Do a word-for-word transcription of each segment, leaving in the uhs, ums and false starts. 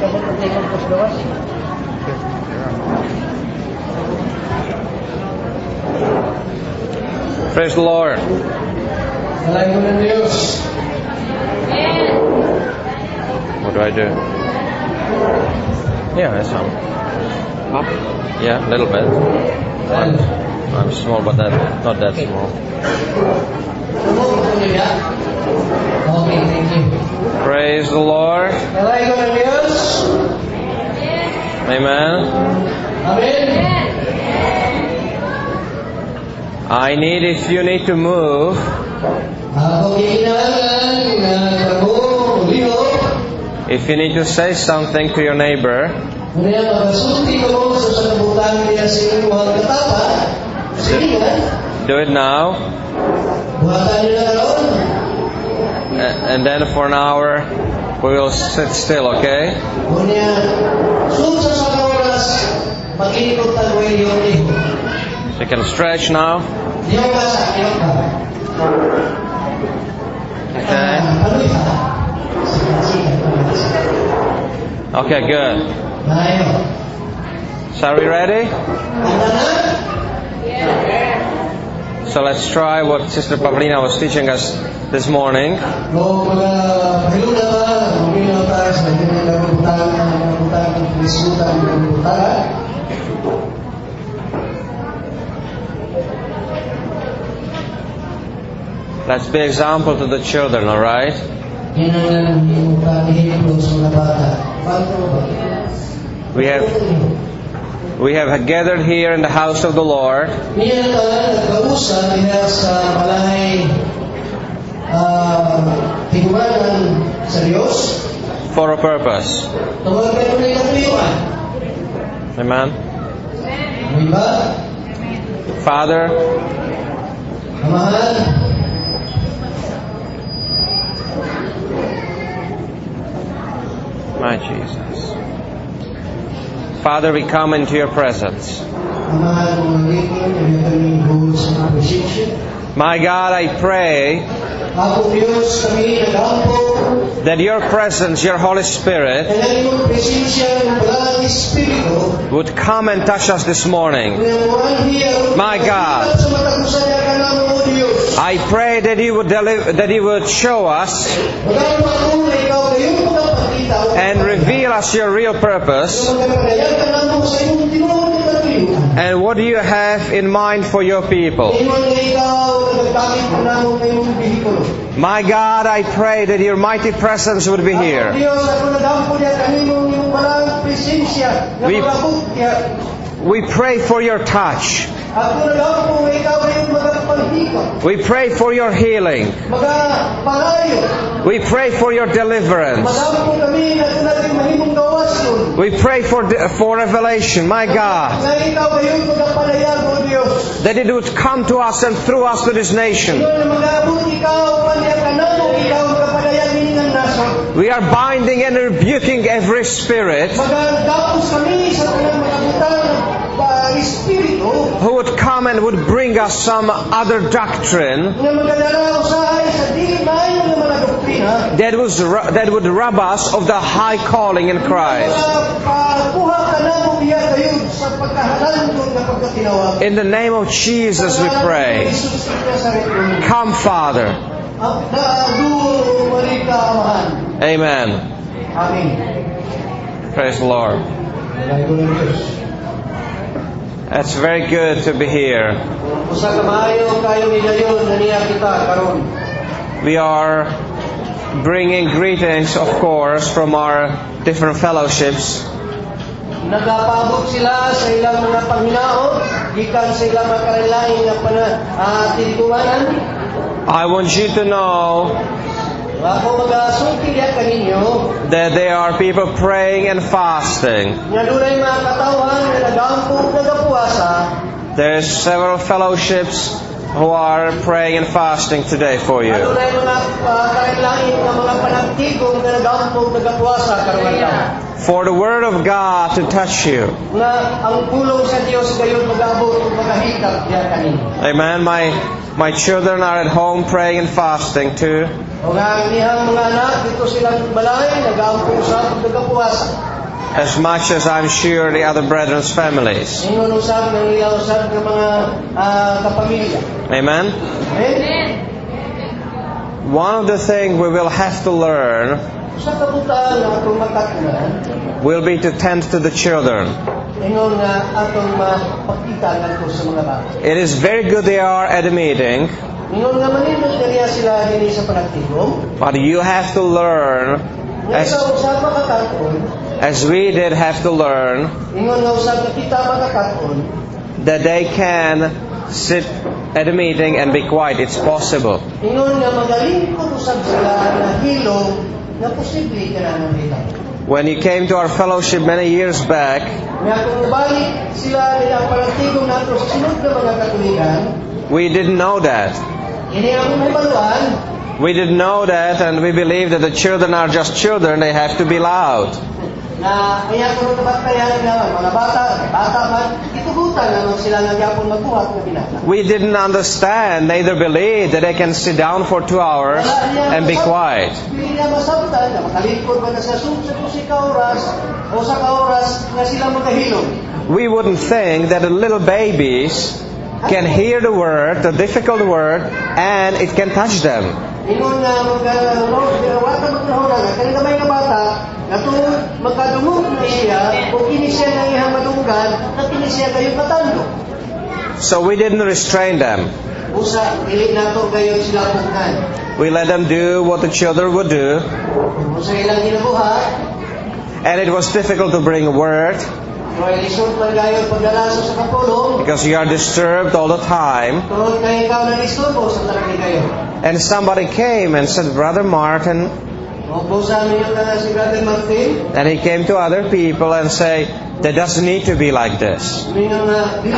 Praise the Lord. What do I do? Yeah, that's some. Up? Yeah, a little bit. I'm, I'm small, but that, not that small. Okay, thank you. Praise the Lord. Amen. Amen. I need, if you need to move, if you need to say something to your neighbor, do it now. And then for an hour we will sit still, okay? You can stretch now. Okay. Okay, good. So are we ready? So let's try what Sister Pavlina was teaching us this morning. Let's be example to the children, all right? We have we have gathered here in the house of the Lord for a purpose. Amen. Father, my Jesus. Father, we come into your presence. My God, I pray that your presence, your Holy Spirit, would come and touch us this morning. My God, I pray that you would deliver, that you would show us and reveal us your real purpose and what do you have in mind for your people. My God, I pray that your mighty presence would be here. We, we pray for your touch. We pray for your healing. We pray for your deliverance. We pray for for revelation, my God, that it would come to us and through us to this nation. We are binding and rebuking every spirit who would come and would bring us some other doctrine that was that would rob us of the high calling in Christ. In the name of Jesus we pray. Come, Father. Amen. Praise the Lord. It's very good to be here. We are bringing greetings, of course, from our different fellowships. Nagapabot sila sa ilang mga panghinao gikan sa ilang mga kanilaing nga tinitumanan. I want you to know that there are people praying and fasting. There's several fellowships who are praying and fasting today for you. For the Word of God to touch you. Amen. My my children are at home praying and fasting too. as much as I'm sure the other brethren's families. Ingon usab ng ila usab ng mga ah, kapamilya. Amen? Amen. One of the things we will have to learn Sa kabutaan nga atong makatunan, will be to tend to the children. ingon nga atong mapakita ngadto sa mga bata. It is very good they are at a meeting, Ingon nga manindot kaniya sila dinhi sa panagtigom. but you have to learn, Nga as, ikaw usab makakaton, as we did have to learn, ingon nga usab nga kita makakaton, that they can sit at a meeting and be quiet. It's possible. ingon nga magaling ko usab sila na hilom na posible kanang nila. When you came to our fellowship many years back, Nga kung balik sila nila ang panagtigom nato sa sunod na mga katuligan, we didn't know that. ini ang mahibaluan. We didn't know that, and we believe that the children are just children. They have to be loud. Na kaya kung nabatayan naman, mga bata, bata man, itugutan naman sila nga gyapon magbuhat nga binata. We didn't understand, neither believe that they can sit down for two hours and be quiet. Hindi niya masabtan na makalingkod ba na sa sumsa ko si kauras o sa kauras nga sila magahilom. We wouldn't think that the little babies can hear the word, the difficult word, and it can touch them. Ingon nga magawata magnahonan nga kanina may nga bata nga kung magkadungog na siya o kini siya na iyang madunggan na kini siya kayo katando. So we didn't restrain them. Usa, dili nato kayo sila pugnan. We let them do what the children would do, Usa ilang ginabuhat, and it was difficult to bring a word Roy lisod man gayon pagdalaso sa kapulong. because you are disturbed all the time. Tungod kay ikaw na disturbo sa tarang kayo. And somebody came and said, Brother Martin, O po sa amin yung na si Brother Martin, and he came to other people and say, that doesn't need to be like this. mingon na dili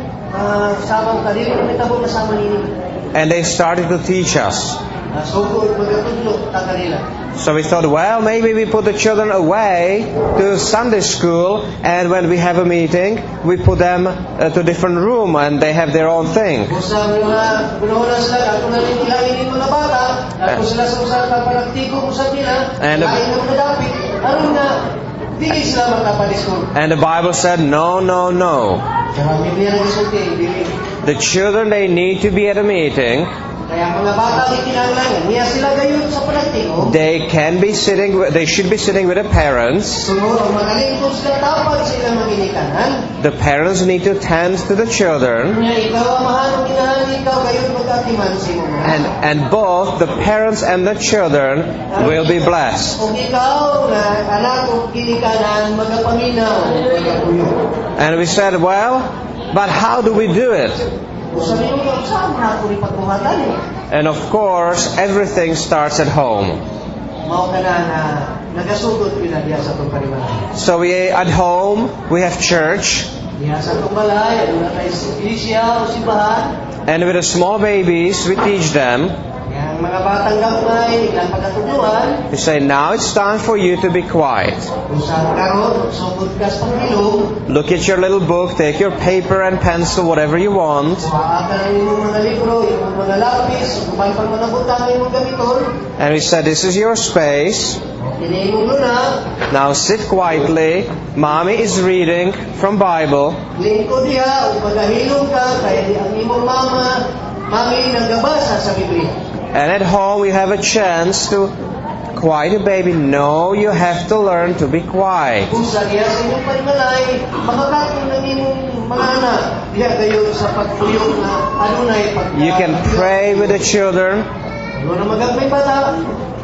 ah, samang ka dili kami tabo na sama nini. And they started to teach us. Ah, Sugod magatudlo ta kanila. So we thought, well, maybe we put the children away to Sunday school, and when we have a meeting, we put them uh, to a different room, and they have their own thing. Usa mga gunohon sila ato na nilangin mga bata, ato sila sa usa ka panagtigo usab nila. And the- lain na mga dapit aron na dili sila makapadiskor. And the Bible said, no, no, no. Kaya Biblia na gisulti dili. The children, they need to be at a meeting. Kaya mga bata di kinahanglan niya sila gayon sa panagtigo. They can be sitting, with- they should be sitting with the parents. Sunod ang magaling kung sila dapat sila maginikanan. The parents need to tend to the children. Nga ikaw ang mahanong ginahan, ikaw gayon magkatiman sa imo. And, and both the parents and the children will be blessed. Kung ikaw na anak o ginikanan, magapaminaw, magapuyo. And we said, well, but how do we do it? O sabi nyo, saan na ako rin pagbuhatan eh? And of course, everything starts at home. Mao ka na na nagasugod pinadiya sa itong panimanan. So we, at home, we have church. Diya sa itong balay, ano na tayo sa iglesia o simbahan. And with the small babies, we teach them. Yang mga batang gamay, ilang pagkatuluan. We say, now it's time for you to be quiet. Kung sa karon, sa podcast panghilom, Look at your little book, take your paper and pencil, whatever you want. kuhaan ka na yung mga libro, yung mga lapis, kung paano pang manabutan na yung gamiton. And we said, this is your space. Tinihingon mo na, Now sit quietly. Mommy is reading from Bible. lingkod diha, o magahilom ka, kaya di ang imong mama, mami naggabasa sa Biblia. And at home we have a chance to quiet a baby. No, you have to learn to be quiet. Kung sa diha sa inyong panimalay, makakatong ng imong mga anak, diha gayon sa pagpuyong na adunay pag You can pray with the children Ano na magagmay bata,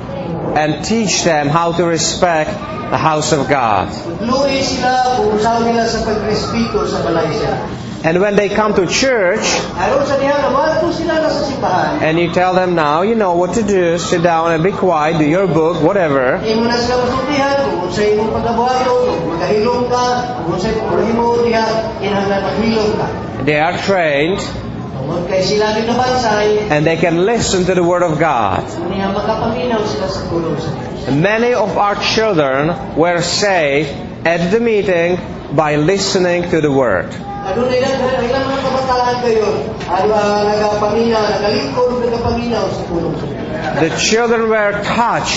and teach them how to respect the house of God. luwi sila kung saan nila sa pagrespeto sa balay sila. And when they come to church Aron sa diha, nawato sila na sa simbahan. and you tell them, now you know what to do, sit down and be quiet, do your book, whatever. Imo na sila masultihan kung sa imong pagkabuhato, kung magahilom ka, kung sa imong mo diha, kinahanglan maghilom ka. They are trained Tungod kay sila ginabansay, and they can listen to the Word of God. niya makapaminaw sila sa tulong sa Diyos. Many of our children were saved at the meeting by listening to the Word. Adunay daghan ilang mga kabataan kayo, ano nagapaminaw, nagalingkod nagapaminaw sa tulong sa Diyos. The children were touched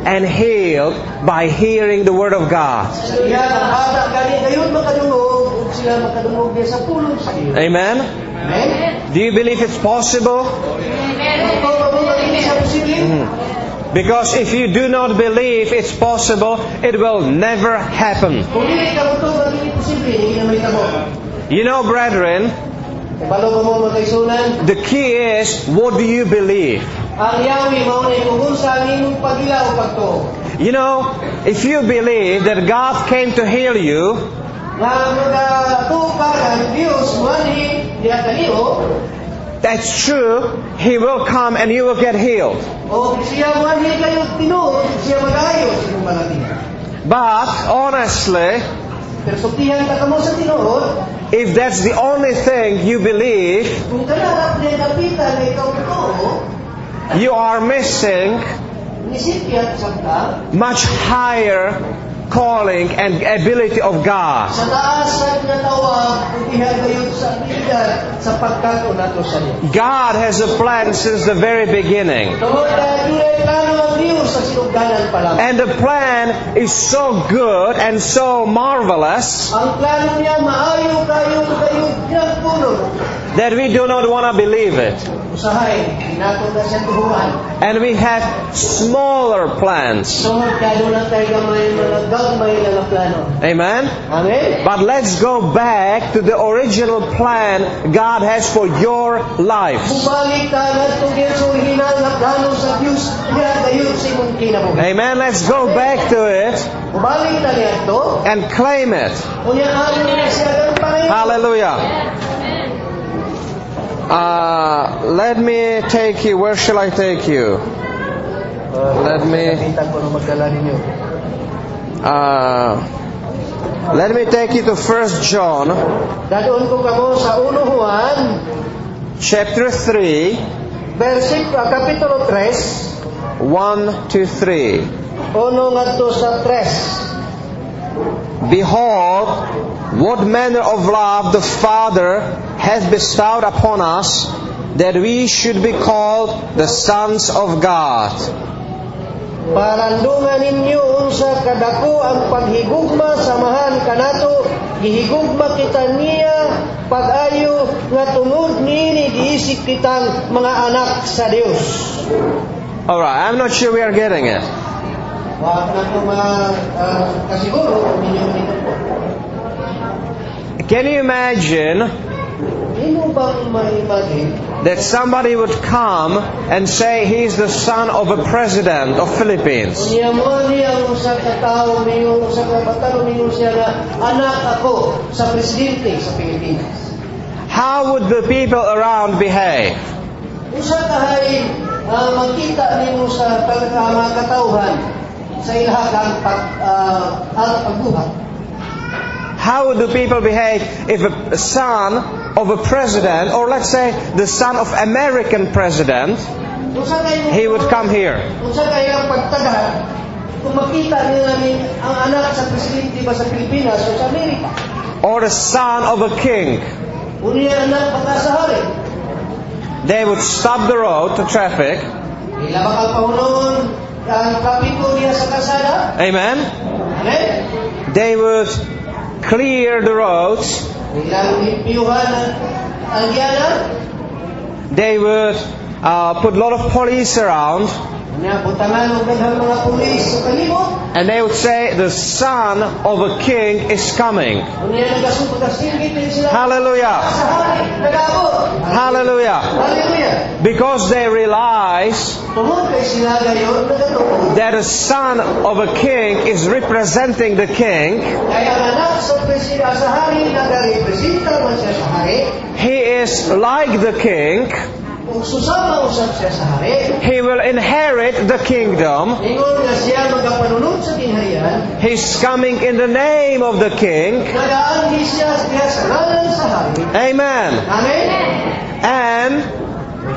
and healed by hearing the Word of God. Sa iya ang bata gani gayon makadungog ug sila makadungog diya sa pulong sa Dios. Amen? Amen. Do you believe it's possible? Ito kamo maging sa posible. Because if you do not believe it's possible, it will never happen. Kung dili ka mo maging posible, hindi na may tabo. You know, brethren, Balo ko mo magkaisunan. the key is, what do you believe? Ang yawi mao na kung sa imong pagila o pagtuo. You know, if you believe that God came to heal you, Nga magatuo ka ang Dios manhi diha kaniyo. that's true. He will come and you will get healed. O siya manhi kayo tinuod, siya magayo sa imong balakid. But, honestly, Pero suktihan ka kamo sa tinuod, if that's the only thing you believe, kung kanarap din kapitan na ikaw totoo, you are missing nisipyat sabta much higher calling and ability of God. sa taas sa natawag kung diha gayon sa abilidad sa pagkato nato sa Dios. God has a plan since the very beginning. Tungod na dunay plano ang Dios sa sinugdanan pa lamang. And the plan is so good and so marvelous Ang plano niya maayo kayo kayo ginagpuno. that we do not want to believe it. Usahay, nato na siya tuhuan. And we have smaller plans. Tungod kado lang tayo gamay mga gagmay na nga plano. Amen? Amen? But let's go back to the original plan God has for your life. Bumalik ka na itong hinal na plano sa Diyos niya kayo sa imong kinabuhi. Amen? Let's go back to it Bumalik ka niya ito. and claim it. Kunya ano na siya ganun pa rin. Hallelujah. Uh, let me take you. Where shall I take you? Let me. Nakita ko na magdala ninyo. Uh, let me take you to First John, Dadoon ko kamo sa uno Juan, chapter three, versik, uh, kapitulo tres, one to three. uno ngadto sa tres. Behold, what manner of love the Father hath bestowed upon us, that we should be called the sons of God. Parandungan ninyo unsa kadako ang paghigugma samahan kanato, gihigugma kita niya pag-ayo nga tungod niini giisip kitang mga anak sa Dios. Alright, I'm not sure we are getting it. Wa na ko ma uh, kasiguro ninyo nito. Can you imagine Ino bang ma-imagine that somebody would come and say he's the son of a president of Philippines? unya mo niya usa ka tawo ninyo usa ka batalo ninyo siya nga anak ako sa presidente sa Pilipinas. How would the people around behave? Usa ka hay uh, makita nimo sa pag- uh, mga katawhan sa ilahang pag uh, ang pagbuhat. How would the people behave if a son of a president, or let's say the son of American president, Usa kay he would come here? Usa kay ang pagtagad kung makita nila ni ang anak sa presidente ba sa Pilipinas o sa Amerika. Or the son of a king? Unya anak pagkasahari. They would stop the road to traffic. Ila bakal pahunon ang trapiko niya sa kalsada. Amen? Amen? They would clear the roads. Ilang limpiyuhan ang giyana. They would uh, put a lot of police around. Unya butangan og daghang mga pulis sa palibot. And they would say, the son of a king is coming. Unya nagasupag-asingit din sila. Hallelujah. Sa hari, nag-aabot. Hallelujah. Hallelujah. Because they realize Tungod kay sila gayon nagatuon. that a son of a king is representing the king. Kaya ang anak sa presidente sa hari nagarepresenta man siya sa hari. He is like the king. Kung susama usab siya sa hari, He will inherit the kingdom. ingon nga siya magapanunod sa kinharian, He's coming in the name of the king. nagaanghi siya diha sa ngalan sa hari. Amen. Amen. And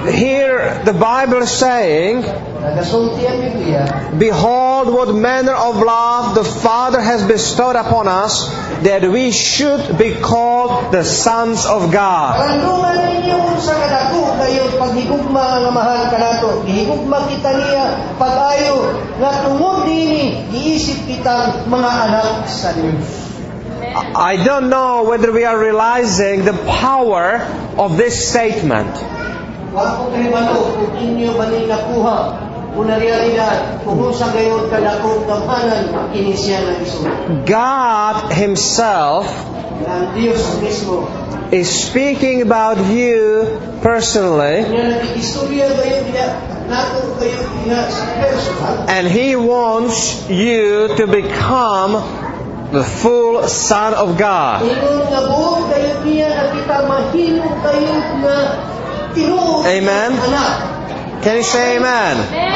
Here the Bible is saying, Nagasulti ang Biblia, behold what manner of love the Father has bestowed upon us, that we should be called the sons of God. Karandungan ninyo sa kadako kayo paghigugma ang amahan kanato. Gihigugma kita niya pag-ayo nga tungod nini giisip kitang mga anak sa Dios. I don't know whether we are realizing the power of this statement. Wa ko kahibalo kung inyo ba ni nakuha kung realidad kung sa gayon kadako gamhanan kini siya nga isulat. God Himself Ang Dios mismo is speaking about you personally, niya nag-istorya kayo diya nato kayo diya sa personal. and He wants you to become the full Son of God. Ingon nga buong kayo niya na kita mahimo kayo nga tinuod Amen. anak. Can you say amen?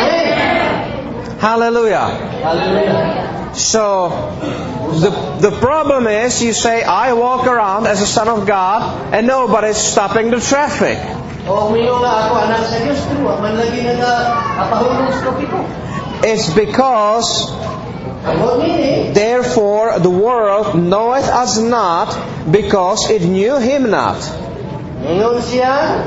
Amen. Hallelujah. Hallelujah. So, the, the problem is, you say, I walk around as a son of God, and nobody's stopping the traffic. O mingo nga ako anak sa Dios pero man lagi na napahulog sa trapiko. It's because, Ako nini therefore, the world knoweth us not, because it knew Him not. ngayon siya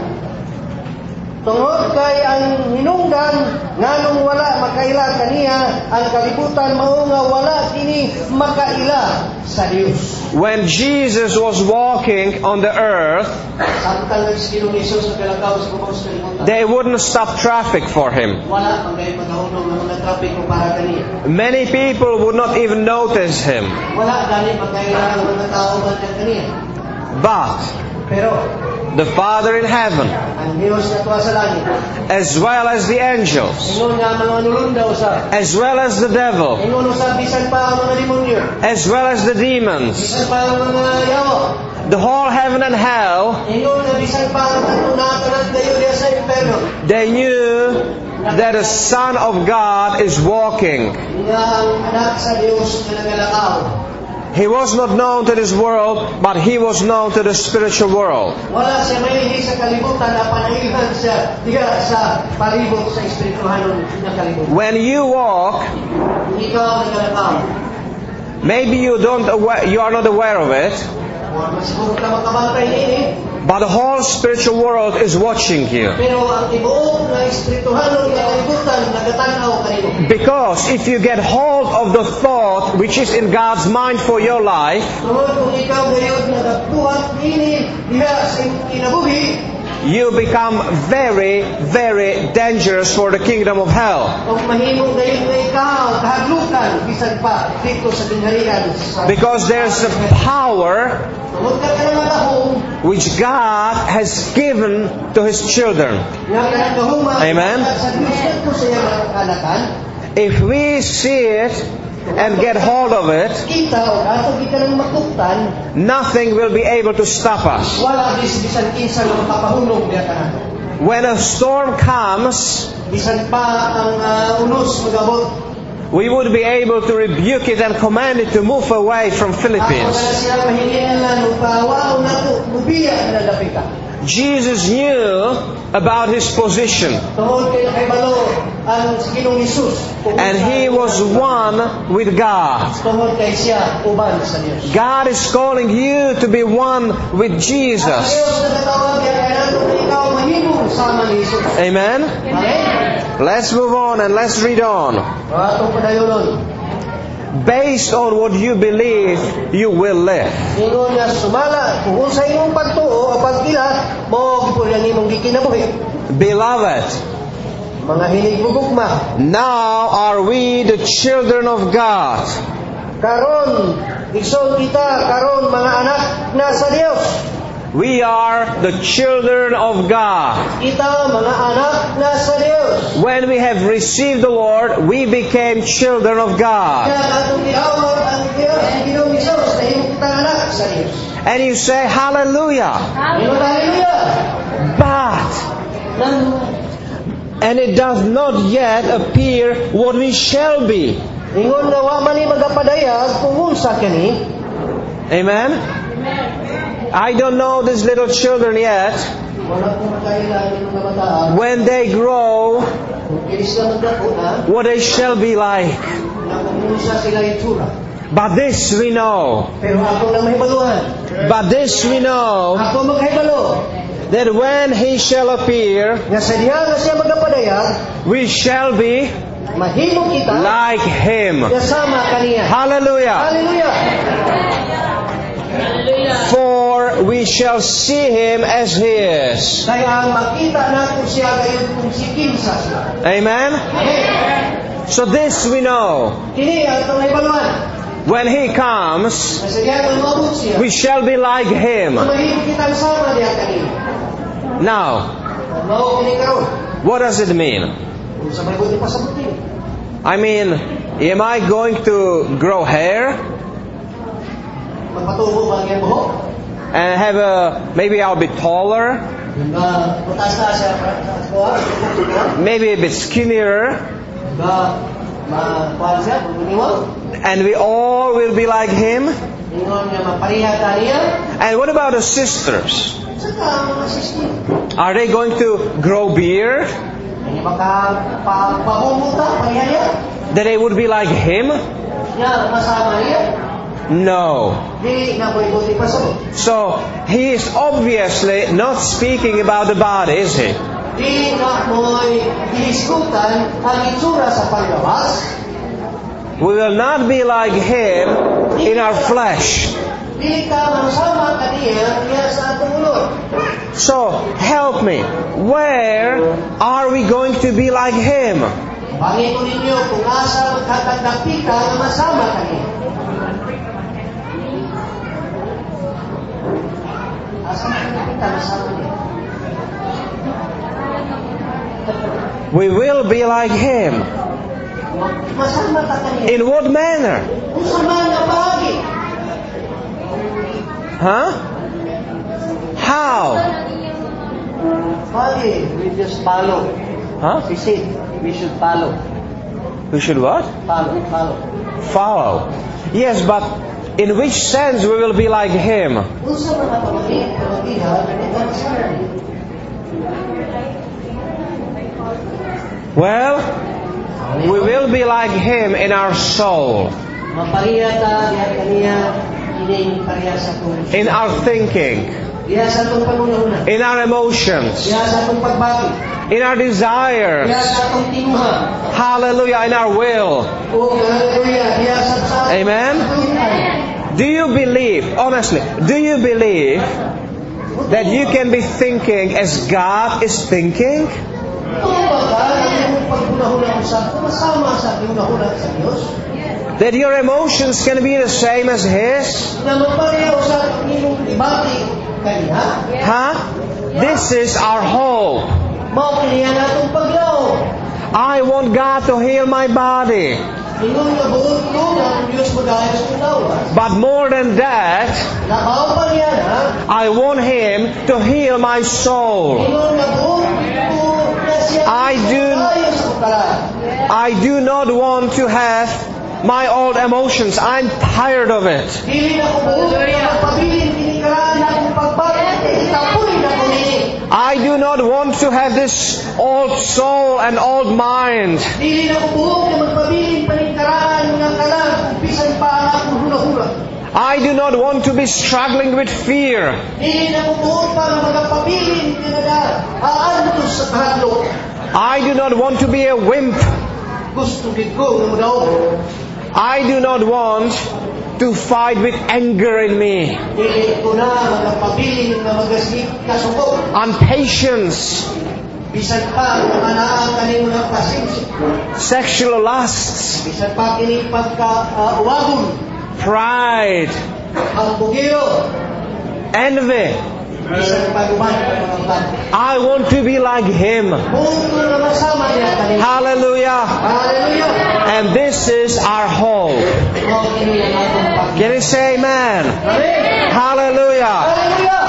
tungod kay ang hinungdan nganong wala makaila kaniya ang kalibutan mao nga wala kini makaila sa Dios. When Jesus was walking on the earth, Samtang nagsigilong Isus sa kalakaw sa kumaw sa kalibutan. they wouldn't stop traffic for Him. Wala pang kayo magahulog ng mga trapiko para kaniya. Many people would not even notice Him. Wala gani magkaila ng mga tao man kaniya. But Pero the Father in heaven, ang Dios na tuwa sa langit, as well as the angels, ingon nga mga nulunda usab. as well as the devil, Ingon usab bisan pa ang mga demonyo. as well as the demons, Bisan pa ang mga yawa. the whole heaven and hell, Ingon nga bisan pa ang katunatan at kayo diya sa imperno. they knew that the Son of God is walking. Nga ang anak sa Dios na nagalakaw. He was not known to this world, but He was known to the spiritual world. Wala siya mahihi sa kalibutan na panailhan siya diya sa palibot sa espirituhanon na kalibutan. When you walk, Ikaw ang nagalakaw. maybe you don't aware, you are not aware of it, Masiguro ka makabantay nini. but the whole spiritual world is watching you. Pero ang tibuok na espirituhanon na kalibutan nagatanaw kanimo. Because if you get hold of the thought which is in God's mind for your life, Tungod kung ikaw gayud nagatuhat nini diha sa imong kinabuhi, you become very, very dangerous for the kingdom of hell. kung mahimo gayud nga ikaw kahadlukan bisan pa dito sa tingharian sa Because there's a power tungod ka kanang malahong which God has given to His children. nga kanang kahuma Amen. sa Dios ngadto sa iyang mga kanakan. If we see it and get hold of it, Kita o ato kita nang matuktan, nothing will be able to stop us. wala bis bisan kinsa nga makapahulog diha kanato. When a storm comes, Bisan pa ang uh, unos magabot. we would be able to rebuke it and command it to move away from Ako Philippines. na siya mahilingan lang upawa nato bubiya na lapika. Jesus knew about His position, Tungod kay nakahibalo ang Ginoong Hesus. and He was one with God. Tungod kay siya uban sa Dios. God is calling you to be one with Ang Jesus. Dios na katawag kay kanato na ikaw mahimong sama ni Hesus. Amen? Amen. Let's move on and let's read on. Ato padayon. Based on what you believe, you will live. Ingon nga sumala kung sa imong pagtuo o pagkila mo gipon ang imong gikinabuhi. Beloved, Mga hinigbugugma. now are we the children of God. Karon igsoon kita karon mga anak na sa Dios. We are the children of God. Kita mga anak na sa Dios. When we have received the Lord, we became children of God. Kaya atong gihawag ang Dios ang Ginoong Hesus na himo kita anak sa Dios. And you say, hallelujah. Ingon hallelujah. But, Nang and it does not yet appear what we shall be. ingon nga wa man ni magapadayag kung unsa kani. Amen? I don't know these little children yet. Wala ko makailan yung mga bataan. When they grow, Kung kinis na magdako na, what they shall be like. na kung sa sila yung tsura. But this we know. Pero ako na mahibaluhan. But this we know, Ako maghibalo. that when He shall appear, Nga sa diya nga siya magapadaya, we shall be mahimo kita. like Him. Kasama kaniya. Hallelujah. Hallelujah. For we shall see Him as He is. Kaya ang makita natin siya gayon kung si Kinsa siya. Amen? Amen. So this we know. Kini ang itong mahibaluhan. When He comes, Nga sa diya nga maabot siya. we shall be like Him. Mahimo kita sama diya kaniya. Now, Mao kini karon. what does it mean? Kung sa may buti pasabuti. I mean, am I going to grow hair Magpatubo ba ang iyang buhok? and have a, maybe I'll be taller, Nga putas na siya sa kuha. maybe a bit skinnier, Nga makuha siya, buniwang. and we all will be like Him? Ingon nga mapariha kaniya. And what about the sisters? Saka ang mga sister. Are they going to grow beard? Kanya baka pabumuta, pariha niya. That they would be like Him? Nga masama niya. No. Di na ko'y buti pasabot. So, He is obviously not speaking about the body, is He? Di na mo'y diniskutan ang itsura sa paglawas. We will not be like Him in our flesh. Di ka masama kaniya niya sa atong ulod. So, help me. Where are we going to be like Him? Bangin ko ninyo kung asa magkatagdapi ka na masama kaniya. Asa magkatagdapi ka masama niya. We will be like Him. Masama ka kaniya. In what manner? Kung sama nga bahagi. Huh? How? Bahagi, we just follow. Huh? We say, we should follow. We should what? Follow, follow. Follow. Yes, but in which sense we will be like Him? Kung sa mga pamagin, pamagihan, ito ang sinari. Well, we will be like Him in our soul, Mapariya ta, diha kaniya, ining pariya sa kong. in our thinking, Diha sa itong pangunahuna. in our emotions, Diha sa itong pagbati. in our desires. Diha sa itong tinuha. Hallelujah, in our will. O hallelujah, diha sa sa. Amen? Do you believe, honestly, do you believe that you can be thinking as God is thinking? Kung baga, ang iyong pagpunahuna ko sa, kumasama sa pinahuna sa Diyos. That your emotions can be the same as His? Na mapariya ko sa iyong ibati kaniya. Huh? This is our hope. Mao kiniya natong paglaw. I want God to heal my body. Ingon nga buot ko na ang Diyos magayos kong lawas. But more than that, Nabaw pa niya na, I want Him to heal my soul. ingon nga buot ko na siya I do- magayos kong kalaan. I do not want to have my old emotions. I'm tired of it. Dili na ko buot na magpabilin kinikaraan na akong pagpapit. Itapunin na ko nini. I do not want to have this old soul and old mind. Dili na ko buot na magpabilin paningkaraan nga kalang kung bisan pa ang akong hula-hula. I do not want to be struggling with fear. Dili na ko buot pa na magpabilin kinada aantos sa kahadlok. I do not want to be a wimp. Gusto gid ko nga magaw. I do not want to fight with anger in me Dili ko na magpabilin nga magasig kasugod. and patience, Bisan pa ang mga naang kaning mga pasensya. sexual lusts, Bisan pa kini pagka-uwagon, pride, ang bugiro, envy. bisan pa guman ang mga bati. I want to be like Him. Mundo na masama niya kanina. Hallelujah. Hallelujah! And this is our hope. Mao kini ang atong pag- Can you say amen? Amen! Hallelujah. Hallelujah!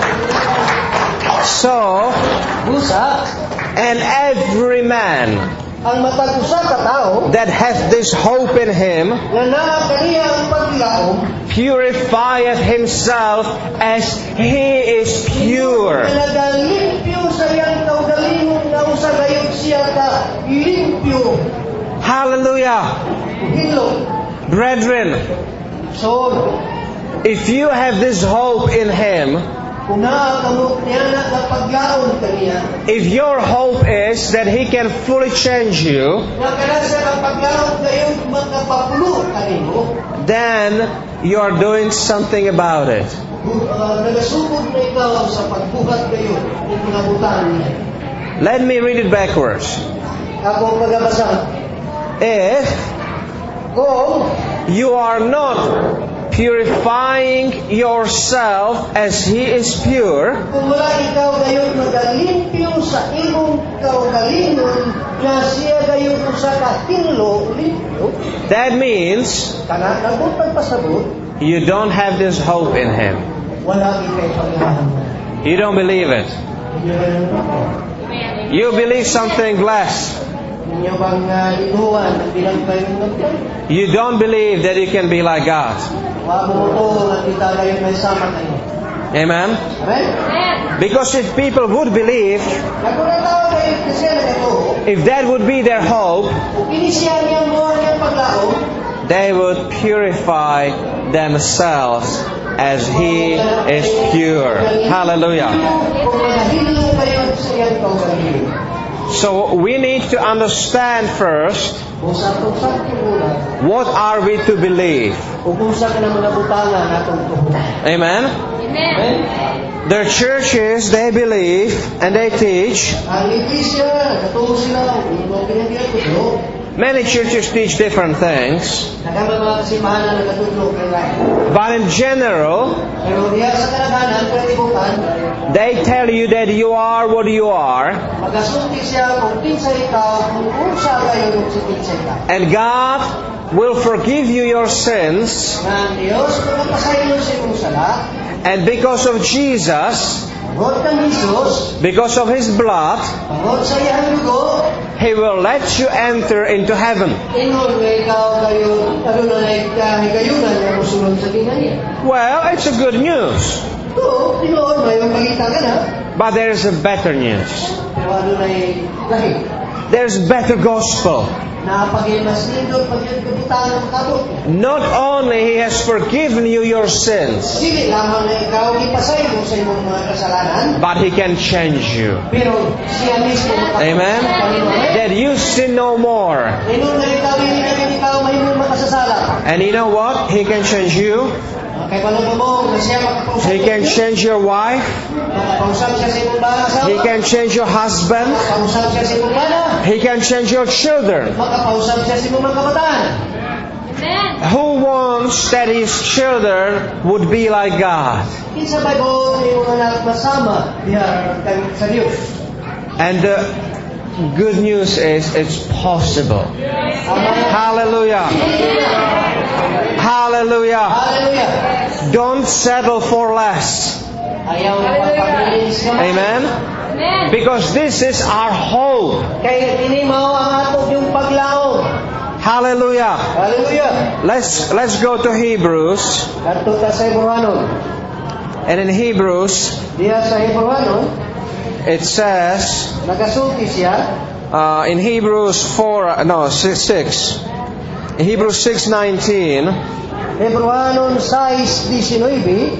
So, Busa, and every man ang matag usa ka tawo that hath this hope in him nga naa kaniya ang paglaom purifieth himself as he is pure. nga nagalimpyo sa iyang kaugalingon nga usa gayud siya ka limpyo. Hallelujah. Hinlo. Brethren, So, if you have this hope in him, kung naa kamo niya nga paglaom kaniya if your hope is that he can fully change you, nga kana siya ang paglaom gayud makapapulo kanimo, then you are doing something about it. uh, nagasugod na ikaw sa pagbuhat gayud ng mga butang niya. Let me read it backwards. Ako magabasa. If Kung you are not purifying yourself as he is pure, kung wala ikaw gayon magalimpyo sa imong kaugalingon nga siya gayon usa ka hinlo limpyo, that means kana nabot pagpasabot, you don't have this hope in him. wala ikay paglahan. You don't believe it. You believe something less. Ninyo bang uh, inuwan ang bilang payong nagtay? You don't believe that you can be like God. Wa mo to nga kita gayon may sama kayo. Amen? Amen? Because if people would believe, Nagurataw kayo kasi na ito, if that would be their hope, kung inisya niya mo ang paglaom, they would purify themselves as he is pure. Hallelujah. kung magahinlo kayo sa iyang kaugalingon. So we need to understand first, Kung sa itong sakit muna, what are we to believe? kung kung sa ka na mga butangan natong tuhod. Amen? Amen? Their churches, they believe and they teach. Ang iglesia, nagkatulong sila, hindi pinagyan ko ito. Many churches teach different things. Nagkama mga kasimahan na nagkatulong kay Rai. But in general, Pero diya sa kanaganan, kalibutan, they tell you that you are what you are. magasunti siya kung kinsa ikaw, kung kung siya kayo si kinsa ikaw. And God will forgive you your sins. Nga ang Diyos, kung magpasayin sa imong sala, And because of Jesus, pagod kang Jesus, because of His blood, pagod sa iyang dugo, He will let you enter into heaven. ingon nga ikaw kayo, ano na nagkahigayunan nga musulong sa ginaya. Well, it's a good news. Oo, tinoon, may magpagita ka na. But there's a better news. Pero ano na yung lahi? There's better gospel. Napag-imas nindot, pag-ibutan ng kabot. Not only He has forgiven you your sins, Dili lamang na ikaw ipasay mo sa imong mga kasalanan, but He can change you. pero siya mismo Amen? That you sin no more. Ingon na ikaw, hindi na rin ikaw mahimong makasasala. And you know what? He can change you. Kay palong mo, na siya makapausap. He can change your wife. Makapausap siya sa imong bana asawa. He can change your husband. Makapausap siya sa imong bana. He can change your children. Makapausap siya sa imong mga kabataan. Who wants that his children would be like God? Kinsa ba ko yung anak masama diha kay sa Dios? And the good news is it's possible. Hallelujah. Hallelujah. Hallelujah. Don't settle for less. Ayaw magpabilis ka. Amen? Because this is our hope. Kaya ini mao ang ato yung paglaom. Hallelujah. Hallelujah. Let's let's go to Hebrews. Kadto ta sa Hebrewanon. And in Hebrews Diha sa Hebrewanon, it says nagasulti siya uh, in Hebrews four no six, six. In Hebrews six nineteen. Hebrewanon six nineteen.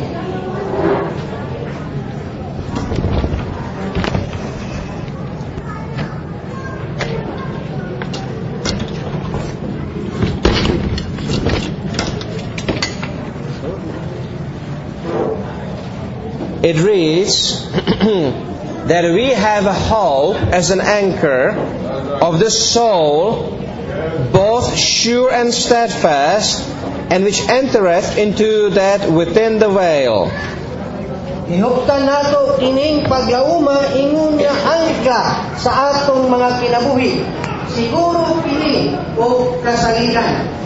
It reads that we have a hope as an anchor of the soul, both sure and steadfast, and which entereth into that within the veil. Ihuptan nato kining paglauma ingon nga angka sa atong mga kinabuhi. Siguro kini o kasaligan.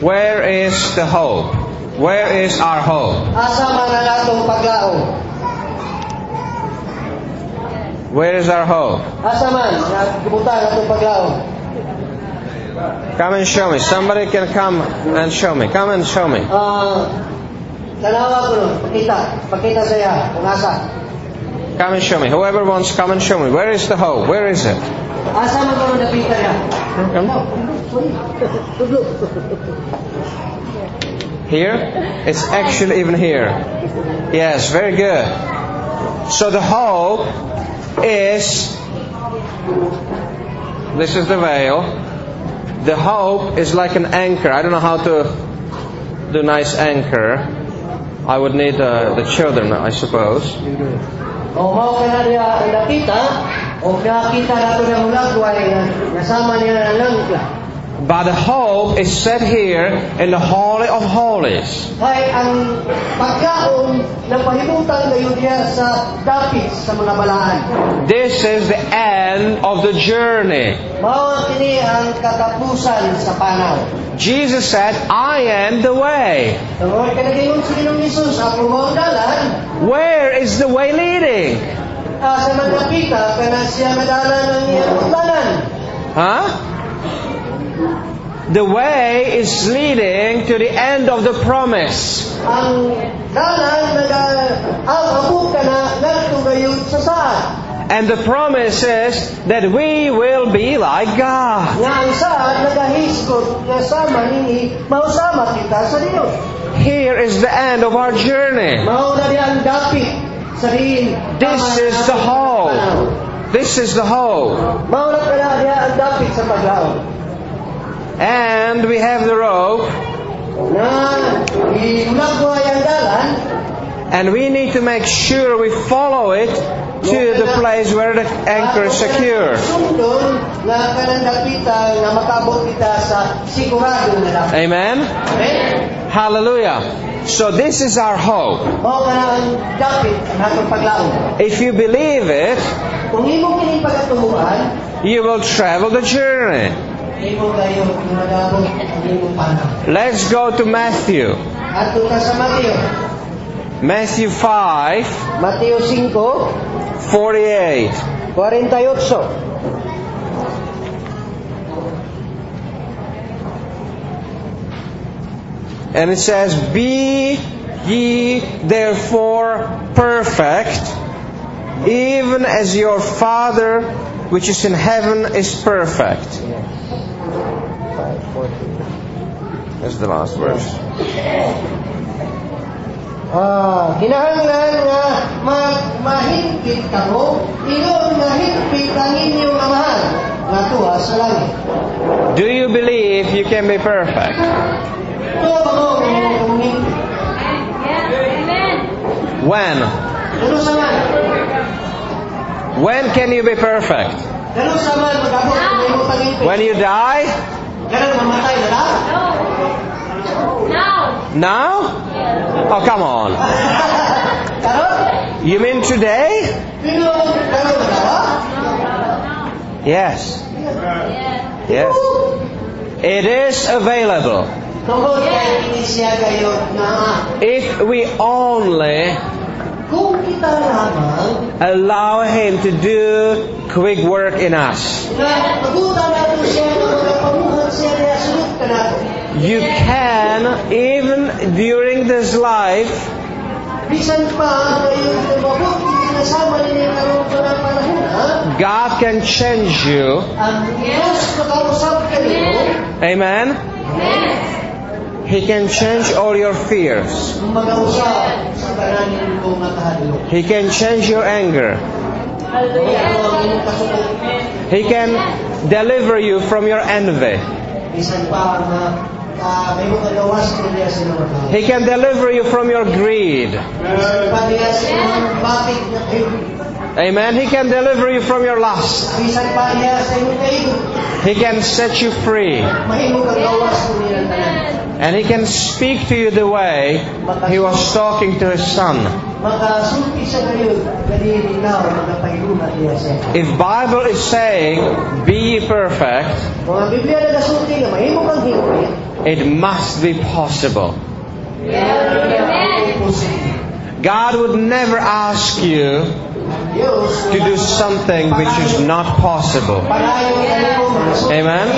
Where is the hope? Where is our hope? Asa man ang atong paglaom? Where is our hope? Asa man nga gibutan atong paglaom? Come and show me. Somebody can come and show me. Come and show me. Ah, tanawa ko no, pakita, pakita sa iya kung asa. Come and show me. Whoever wants, come and show me. Where is the hope? Where is it? Asa man ko napita niya? Here? It's actually even here. Yes, very good. So the hope is, this is the veil. The hope is like an anchor. I don't know how to do nice anchor. I would need uh, the children, I suppose. O mao kana diya ang nakita, o nakita nato na mulagway nasama niya ng langka. But the hope is set here in the Holy of Holies. Kay ang pagkaon na pahimutan kayo diya sa dapit sa mga balaan. This is the end of the journey. Mao kini ang katapusan sa panaw. Jesus said, I am the way. Tungod kanang si Ginoong Hesus, ako mao dalan. Where is the way leading? Ah, sa magkapita kana siya madalan ng iyang utlanan. Huh? The way is leading to the end of the promise. Ang dalan nag-aabot ka na ngadto gayud sa saad. And the promise is that we will be like God. Nga ang saad nagahisgot nga sama nini mausama kita sa Dios. Here is the end of our journey. Mao na di ang dapit sa diin. This is the hope. This is the hope. Mao na kaya diya ang dapit sa paglaom. And we have the rope. Na gimagway ang dalan. And we need to make sure we follow it to the place where the anchor is secure. Sundon nga kanang dapita nga makabot kita sa sigurado na dapat. Amen? Amen? Hallelujah. So this is our hope. Mao kana ang dapit ang atong paglaom. If you believe it, Kung imo kini pagatubuan, you will travel the journey. imo kayo madabog ang imong panaw. Let's go to Matthew. Ato ta sa Mateo. Matthew five, Mateo five, forty-eight. forty-eight. And it says, Be ye therefore perfect, even as your Father which is in heaven is perfect. That's the last verse. Ah, kinahanglan nga ma- mahigpit kamo, ingon nga higpit ang inyong amahan nga tuwa sa langit. Do you believe you can be perfect? Tuwa ba mo ang inyong higpit? When? Ano sa man? When can you be perfect? Ano sa man magabot ang imong pag-higpit? When you die? Ganun mamatay na ta? Now? Oh, come on. Karon? You mean today? Pino karon ba? Yes. Yes. It is available. Tungkol kay ini siya kayo na If we only kung kita lamang allow Him to do quick work in us. na pagutan nato siya na magapamuhat siya na sulod ka nato. You can, even during this life, Bisan pa kayo na mabuti kinasama ninyo karong karang panahon ha? God can change you. Ang Diyos makausap kayo. Amen? He can change all your fears. Kung mag-usap sa kananin ko matahadlo. He can change your anger. He can deliver you from your envy. Bisan pa na uh, may mga gawas ko niya sa mga tao. He can deliver you from your greed. Bisan pa niya sa mga bakit na kayo. Amen. He can deliver you from your lust. Bisan pa niya sa imong kayo. He can set you free. Mahimo kang gawas ko niya ng tanan. And He can speak to you the way He was talking to His Son. makasulti siya ngayon, ganyan ikaw, magapahilungan niya siya. If Bible is saying, be ye perfect, Mga Biblia na nasulti na mahimo kang hingpit, it must be possible. God would never ask you Diyos, to do something which is not possible. panayon ka nimo, mga Amen?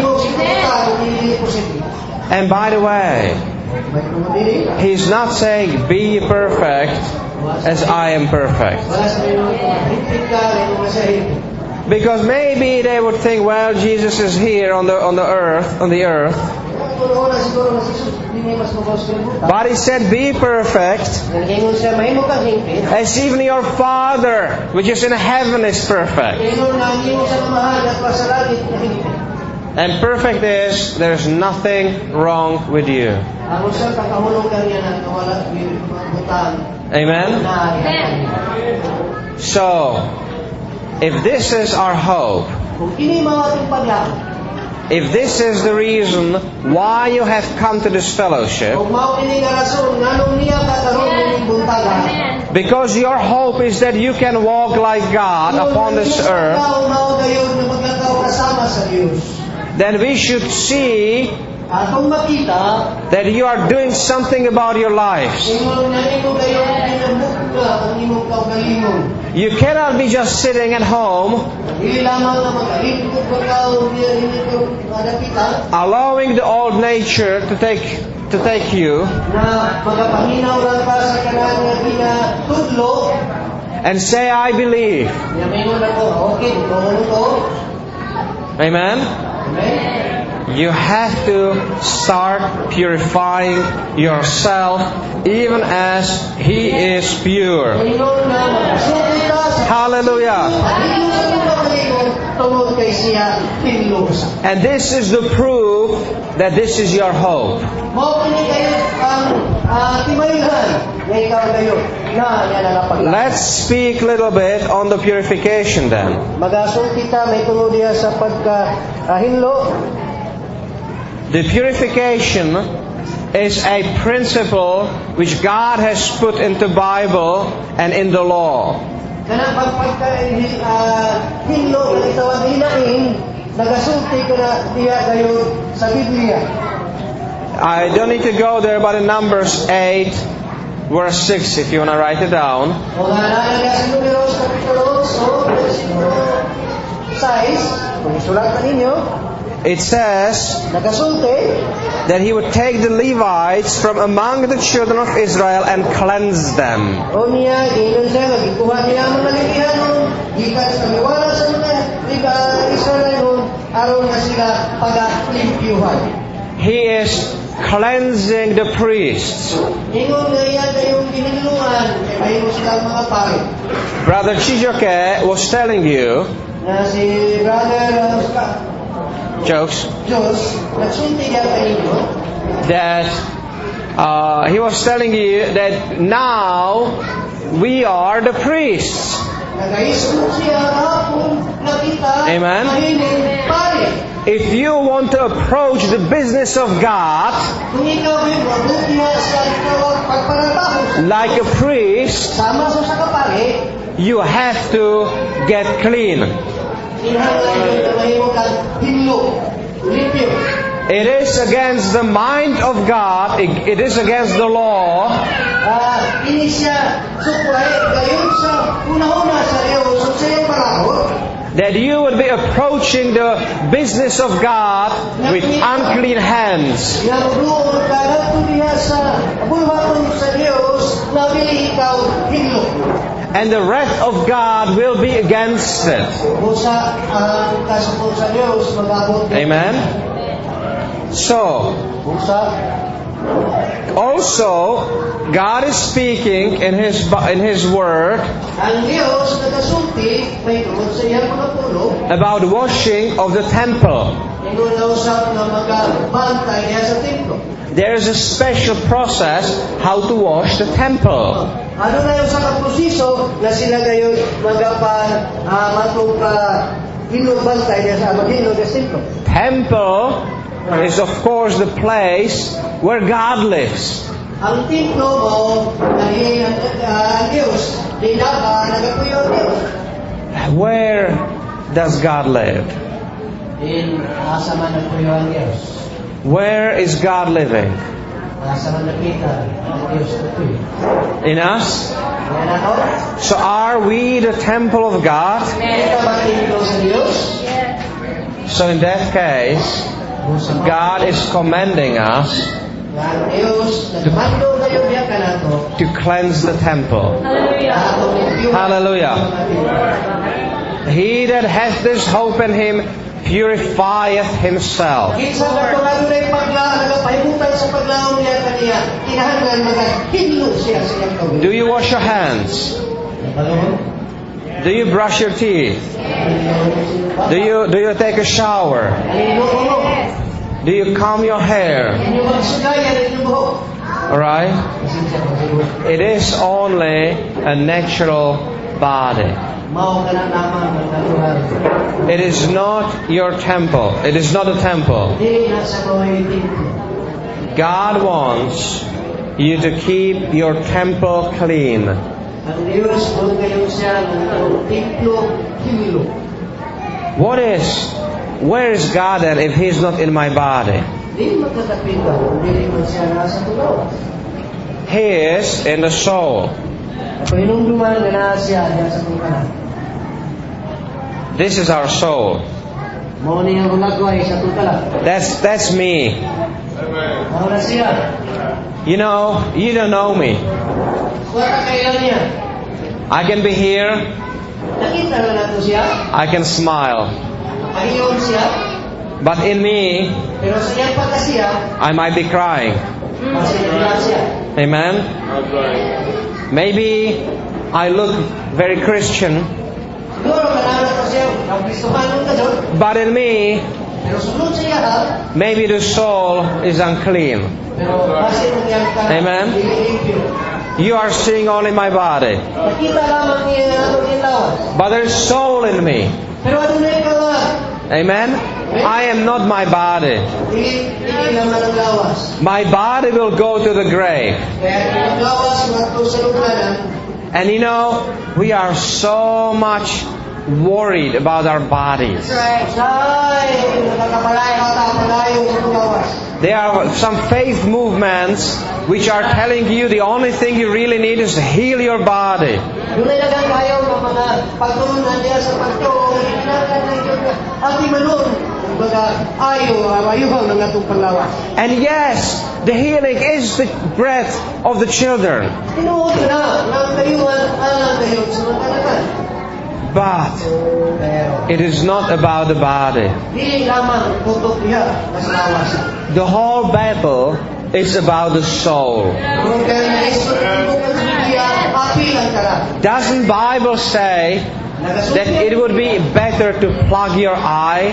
And by the way, He's not saying, be ye perfect as I am perfect. Because maybe they would think, well, Jesus is here on the on the earth, on the earth. But He said, be perfect as even your Father which is in heaven is perfect. And perfect is, there's nothing wrong with you. Amen? So, if this is our hope, if this is the reason why you have come to this fellowship, because your hope is that you can walk like God upon this earth, then we should see that you are doing something about your lives. You cannot be just sitting at home, allowing the old nature to take to take you, and say, I believe. Amen? You have to start purifying yourself even as He is pure. Hallelujah. And this is the proof that this is your hope. Let's speak a little bit on the purification then. The purification is a principle which God has put into the Bible and in the law. I don't need to go there, but in Numbers eight, verse six, if you want to write it down. It says that He would take the Levites from among the children of Israel and cleanse them. He is cleansing the priests. Brother Chijoke was telling you, jokes, that uh, he was telling you that now we are the priests. Amen. If you want to approach the business of God like a priest, you have to get clean. It is against the mind of God, it is against the law that you would be approaching the business of God with unclean hands. And the wrath of God will be against it. Amen? So, also, God is speaking in His in His Word about washing of the temple. There is a special process how to wash the temple. Temple is of course the place where God lives. Where does God live? In asa man nagpuyo ang Diyos. Where is God living? Asa man nakita ang Diyos nagpuyo. In us? Yan ako. So are we the temple of God? Kita ba templo sa Diyos? So in that case, God is commanding us Ang Diyos nagmando kayo biya kanato. to cleanse the temple. Hallelujah. He that hath this hope in Him purifieth himself. Kinsa ka tunay pagla nagapahimutan sa paglaom niya kaniya, kinahanglan magahilo siya sa iyang kawin. Do you wash your hands? Do you brush your teeth? Do you do you take a shower? Do you comb your hair? Alright? It is only a natural body. It is not your temple. It is not a temple. God wants you to keep your temple clean. What is, where is God at if He's not in my body? He is in the soul. This is our soul. That's that's me. You know, you don't know me. I can be here. I can smile. But in me, I might be crying. Amen? Maybe I look very Christian. But in me, maybe the soul is unclean. Amen? You are seeing only my body. But there's soul in me. Amen? I am not my body. My body will go to the grave. And you know, we are so much worried about our bodies. There are some faith movements which are telling you the only thing you really need is to heal your body. And yes, the healing is the bread of the children. But it is not about the body. The whole battle is about the soul. Doesn't Bible say that it would be better to plug your eye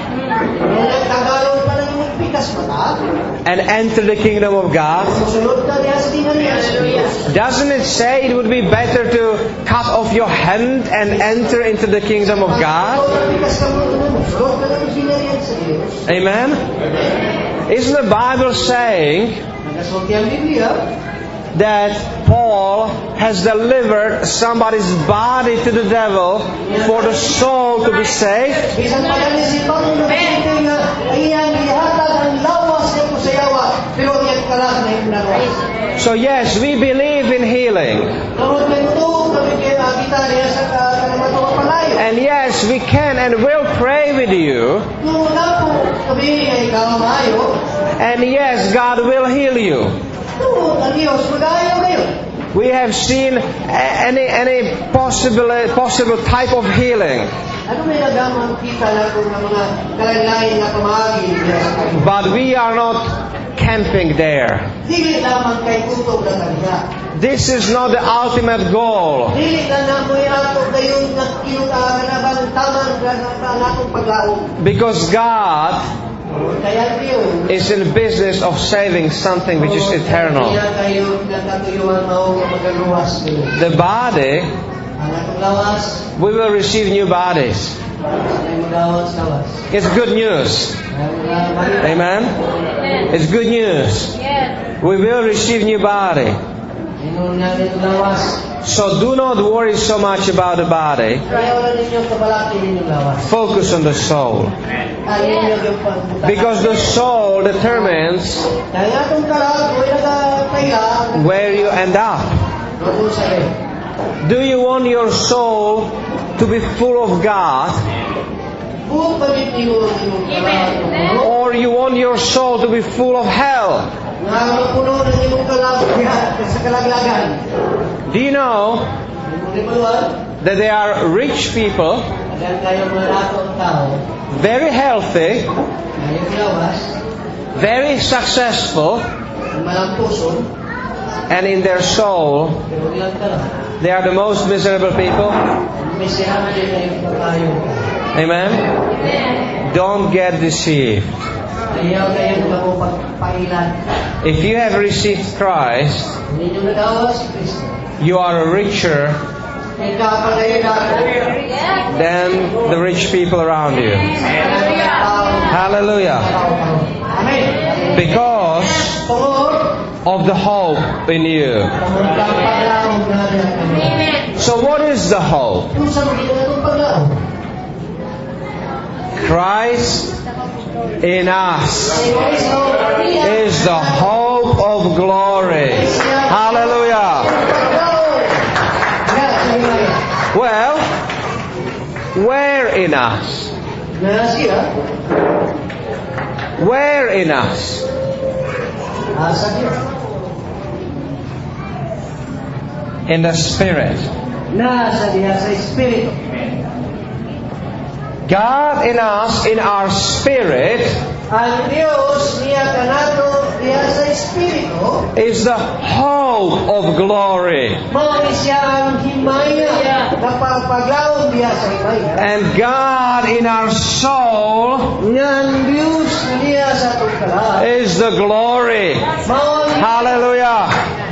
and enter the kingdom of God? Doesn't it say it would be better to cut off your hand and enter into the kingdom of God? Amen? Isn't the Bible saying that Paul has delivered somebody's body to the devil for the soul to be saved? So yes, we believe in healing. And yes, we can and will pray with you. And yes, God will heal you. We have seen any any possible possible type of healing. But we are not camping there. This is not the ultimate goal. Because God is in the business of saving something which is eternal. The body, we will receive new bodies. It's good news. Amen? It's good news. We will receive new body. Ingon nga dito lawas. So do not worry so much about the body. Ayaw na ninyo kabalaki ninyo lawas. Focus on the soul. Ang ninyo yung pagbutan. Because the soul determines Dahil nga itong kalag, huwag nagkakailang. where you end up. Doon sa rin. Do you want your soul to be full of God? Buong pagit ninyo yung kalag. Or you want your soul to be full of hell? Nga mapuno na yung kalag sa kalaglagan. Do you know that there are rich people, Agan kayo mga nato ang tao, very healthy, ngayon lawas, very successful, ang malampuson, and in their soul, pero ilang kalag. they are the most miserable people? May sinabi din na yung pagkayo. Amen? Don't get deceived. Ayaw na yung mga pagpailan. If you have received Christ, Hindi nyo nagawa si Kristo. you are richer May kapalayan ako. than the rich people around you. Hallelujah. Amen. Because Tungod, of the hope in you. tungod lang paglaong na natin. So what is the hope? Kung saan kita na itong paglaong? Christ in us Si Kristo, is the hope of glory. Hallelujah. paglaong. Yan, sabi nga yan. Well, where in us? Na siya, Where in us? asa niya. In the Spirit. Nasa diya sa Espiritu. God in us, in our spirit, Ang Diyos niya kanato diya sa Espiritu, is the hope of glory. mao ni siya ang himaya na pagpaglaong diya sa himaya. And God in our soul Ngan Diyos niya sa itong kalaan, is the glory. mao ni Hallelujah.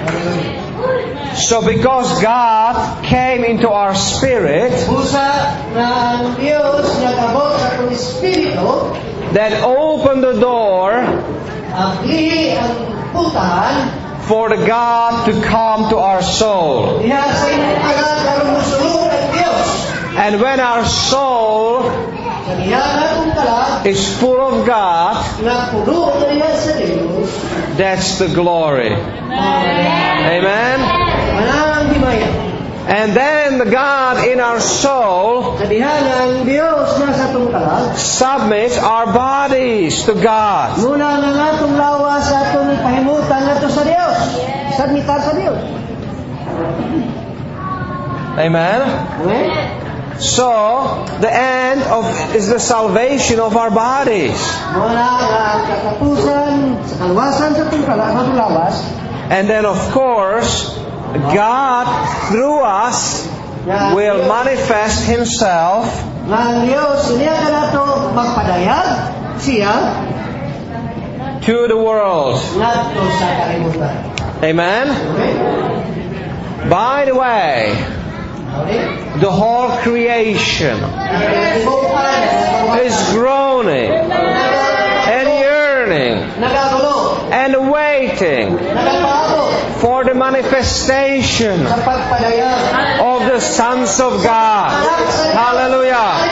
So because God came into our spirit, busa na ang Diyos niya kabot sa itong Espiritu, that opened the door ang lihi ang putahan for the God to come to our soul. diya sa inyong kalaan karong musulong ang Diyos. And when our soul Sa diya na itong kalaan, is full of God, na puno na diya sa Diyos, that's the glory. Amen? manang himaya. And then the God in our soul Sa diha ng Diyos na sa itong kalaan, submits our bodies to God. muna na nga itong lawas sa itong pahimutan na ito sa Diyos. Submitar sa Diyos. Amen? Amen? So, the end of is the salvation of our bodies. Muna nga ang katapusan sa kalwasan sa itong kalaan, sa itong lawas, And then of course, God through us will manifest Himself nga ang Diyos, niya ka na ito magpadayag siya to the world. ngadto sa kalimutan. Amen? Amen? By the way, Amen? the whole creation is groaning and yearning Nagagulo, and waiting nagpaabot for the manifestation sa pagpadayag. of the sons of God. Hallelujah.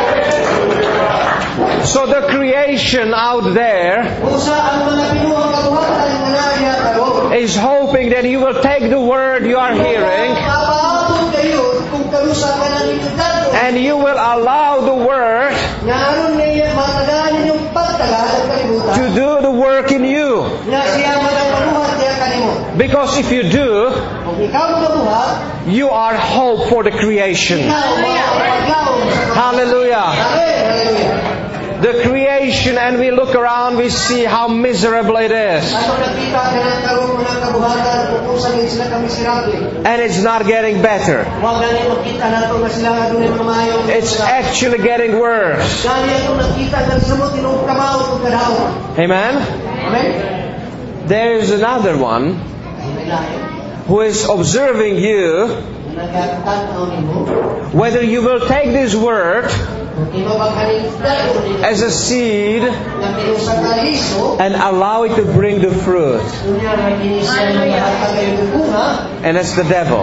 So the creation out there Usa ang mga pinuhang kabuhatan nga nariya karon. is hoping that you will take the word you are hearing Papaabot kayo kung karusa ka na ninyo kadto. and you will allow the word Nga aron niya matagaan ninyong pagtagal ang kalibutan. to do the work in you. Nga siya magapanuhat niya kanimo. Because if you do, Kung ikaw magabuhat, you are hope for the creation. ikaw magpaglaom sa Hallelujah. Amen. Hallelujah. The creation, and we look around, we see how miserable it is. Ato nakita ka ng karong mga kabuhatan kung kung saan sila kamiserable. And it's not getting better. Huwag gani makita nato nga sila nga doon yung mamayong. It's actually getting worse. Gani ato nakita ng samot inong kamaw kung kadao. Amen? Amen? There is another one May lahi. who is observing you Nagkatanaw ni mo. whether you will take this word as a seed and allow it to bring the fruit. And that's the devil.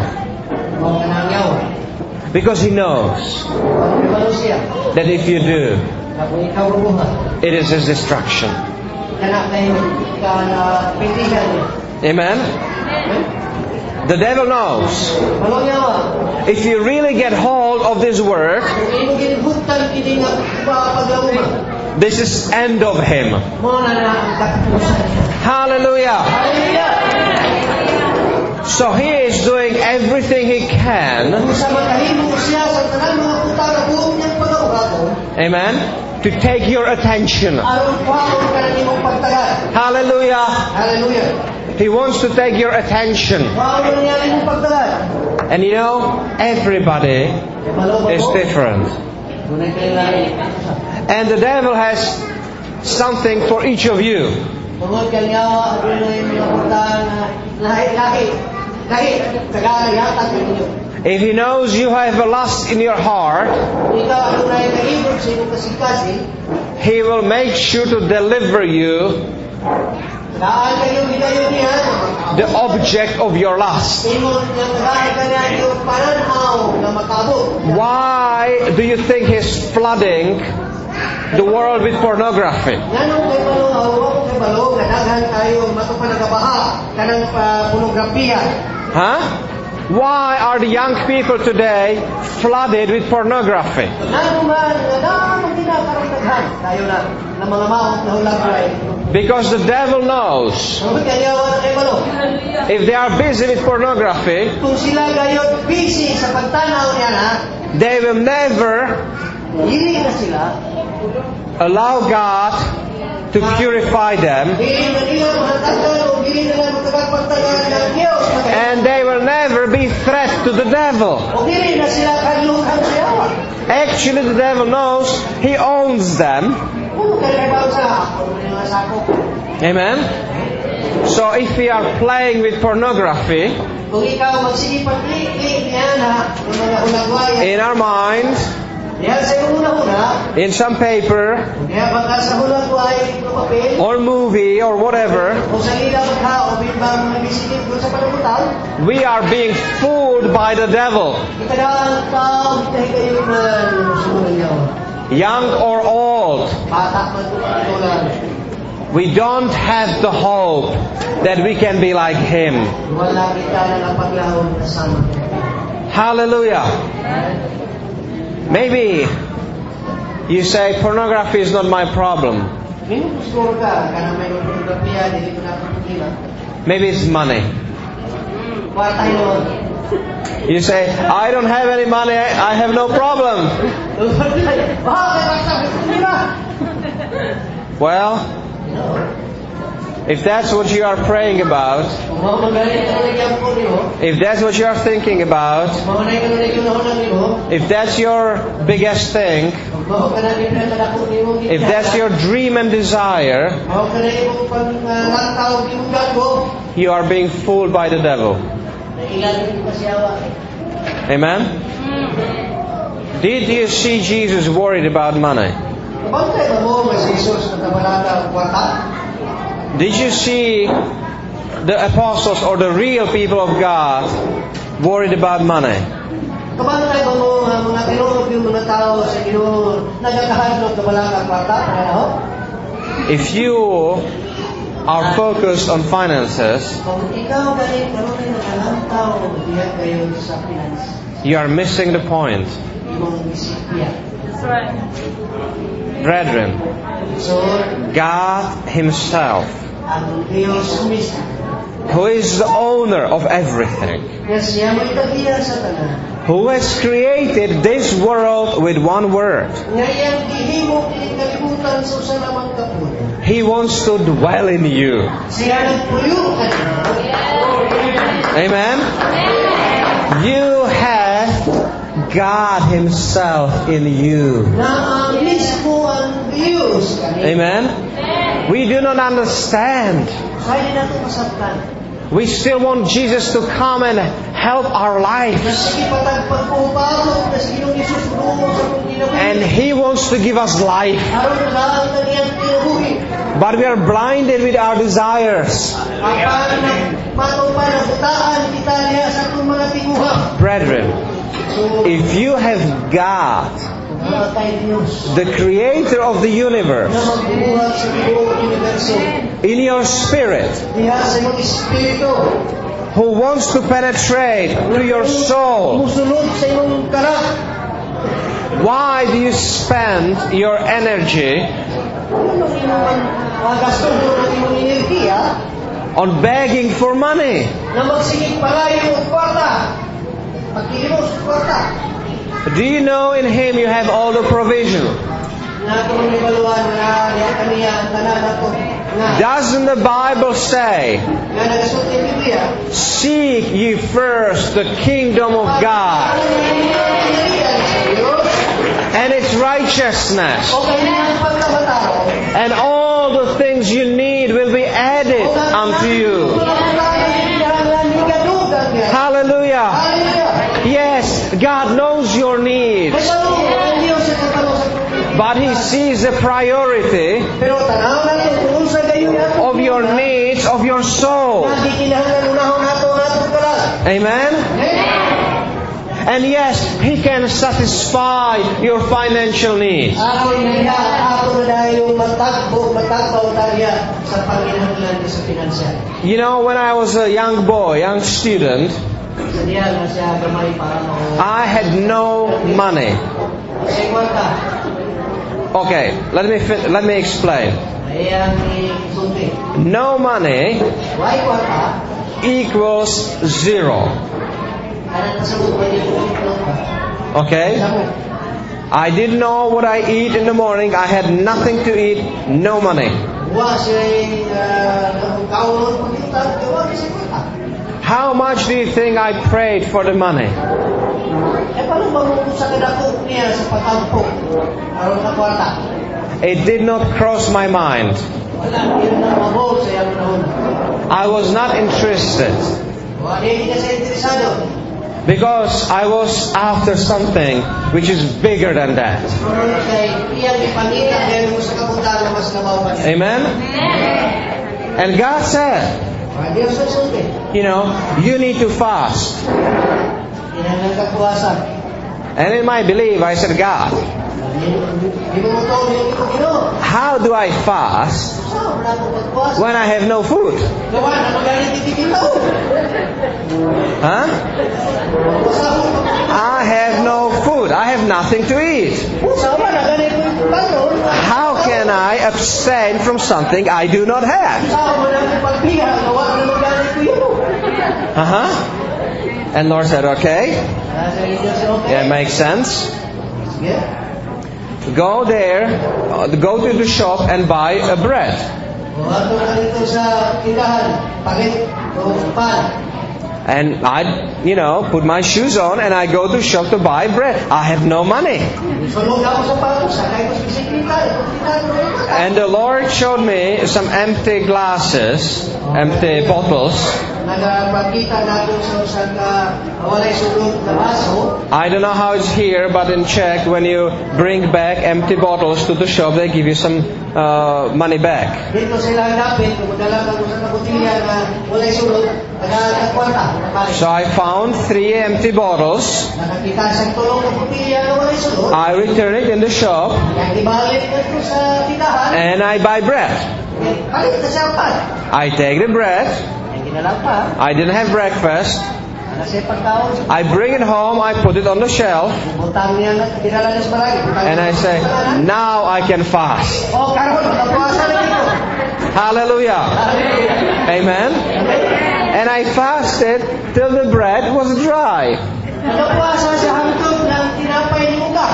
Because he knows that if you do, it is his destruction. Amen? The devil knows. If you really get hold of this word, this is end of him. Hallelujah. So he is doing everything he can. Amen. To take your attention. Hallelujah. Hallelujah. He wants to take your attention. And you know, everybody is different. And the devil has something for each of you. If he knows you have a lust in your heart, he will make sure to deliver you the object of your lust. Why do you think he's flooding the world with pornography? Huh? Why are the young people today flooded with pornography? Because the devil knows if they are busy with pornography, they will never allow God to purify them, and they will never be threat to the devil. Actually, the devil knows he owns them. Amen. So if we are playing with pornography in our mind, in some paper or movie or whatever, we are being fooled by the devil. Young or old, we don't have the hope that we can be like him. Hallelujah. Maybe you say pornography is not my problem. Maybe it's money. You say, I don't have any money, I have no problem. Well, if that's what you are praying about, if that's what you are thinking about, if that's your biggest thing, if that's your dream and desire, you are being fooled by the devil. Amen? Did you see Jesus worried about money? Did you see the apostles or the real people of God worried about money? If you are focused on finances, you are missing the point. That's right. Brethren, God Himself, who is the owner of everything, who has created this world with one word, He wants to dwell in you. Amen? You have God Himself in you. Amen? We do not understand. We still want Jesus to come and help our lives. And He wants to give us life. Aron sa kaniyang kinabuhi. But we are blinded with our desires. Apan matupan ang butaan kita niya sa atong mga tinguha. Brethren, So, if you have God, namatay Diyos the Creator of the universe, na magbubuhat sa buong universo. in your spirit, Diha sa imong espiritu. who wants to penetrate to your soul, Musulod sa imong karak. why do you spend your energy Ano imong magasto ng imong enerhiya on begging for money? na magsigig palayo og kwarta? Pagkilimos sa kwarta. Do you know in Him you have all the provision? Na kung ibaluan na diha kaniya ang tanan nato nga Doesn't the Bible say, nga nagasulti ang Biblia. seek ye first the kingdom of God and its righteousness, O kanilang pagkabatao. and all the things you need will be added unto you. Hallelujah. Yes, God knows your needs, but He sees the priority Pero tanaw nato kung unsa gayon nato of your needs of your soul. nga di kinahanglan unahon nato ang atong kalag. Amen? And yes, He can satisfy your financial needs. Ako niya ako na dahil matagbo matagbaw tayo sa panghinahanglan sa financial. You know, when I was a young boy, young student, Sa diya nga siya gamay para mo. I had no money. Sa kwarta. Okay, let me fi- let me explain. Ayang isulti. No money Why kwarta? equals zero. Kanan sa buko ni ko. Okay? I didn't know what I eat in the morning. I had nothing to eat, no money. Wa siya kaulon pagkita, wa siya kwarta. How much do you think I prayed for the money? Eh paano ba mo sa kadako niya sa pagtampo? Aron sa kwarta. It did not cross my mind. Wala yun na mabol sa iyang nahon. I was not interested Wa di ka sa interesado. because I was after something which is bigger than that. Sunod kay iyang ipangita dahil mo sa kabutan na mas nabaw pa niya. Amen? And God said, Wa Diyos sa sulti. you know, you need to fast. Kinahanglan ka puwasan. And in my belief, I said, God, Di mo mo to, di mo Ginoo. how do I fast Sa wala ko pagpuwasan. when I have no food? Gawa na magaling titigil tao. Huh? Usa ko. I have no food. I have nothing to eat. Usa ba na ganit mo yung patron? How can I abstain from something I do not have? Sa mo na yung pagbiha, gawa na magaling ko yun. Uh-huh. And Lord said, okay, Ah, sa Diyos, okay. yeah, it makes sense. Sige. Go there, uh, go to the shop and buy a bread. O ato ka dito sa tindahan, pagit o pan. And I, you know, put my shoes on and I go to the shop to buy bread. I have no money. Sulog ako sa pato, sakay ko sa bisikleta, itong tindahan ko yung mata. And the Lord showed me some empty glasses, empty bottles. Nagpagkita natin sa sa walay sulog na baso. I don't know how it's here, but in Czech, when you bring back empty bottles to the shop, they give you some uh, money back. Dito sila dapit, kung madala ka sa kabutilya na walay sulog, nagkakwarta. So I found three empty bottles. Nakakita sa tulong kabutilya na walay sulog. I return it in the shop Kaya ibalik ko ito sa tindahan. and I buy bread. Palit na siya pan. I take the bread. Ay ginalang pa. I didn't have breakfast. Ano siya pagkaon? I bring it home. I put it on the shelf. Butang niya na, dinala niya sa barangay. Butang And I niya say, sa barangay. now I can fast. Oh, karon, nakapuasa na dito. Hallelujah. Amen. And I fasted till the bread was dry. Nakapuasa sa hangtod ng tinapay ni Uga.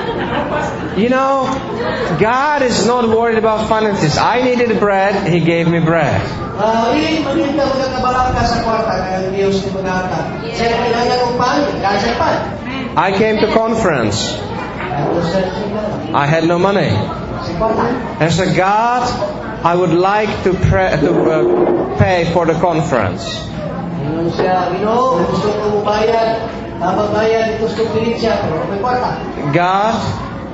You know, God is not worried about finances. I needed bread. He gave me bread. Ah, ili maganda magkabalaka sa kwarta kaya Diyos ni magata. Siya kailangan ng pan, kasi pan. I came to conference. Tapos sa siya, I had no money. si kwarta. And I said, God, I would like to, pray, to uh, pay for the conference. Yun siya, Ginoo, gusto ko mo bayad. Habang bayad, gusto ko pilit siya, pero may kwarta. God,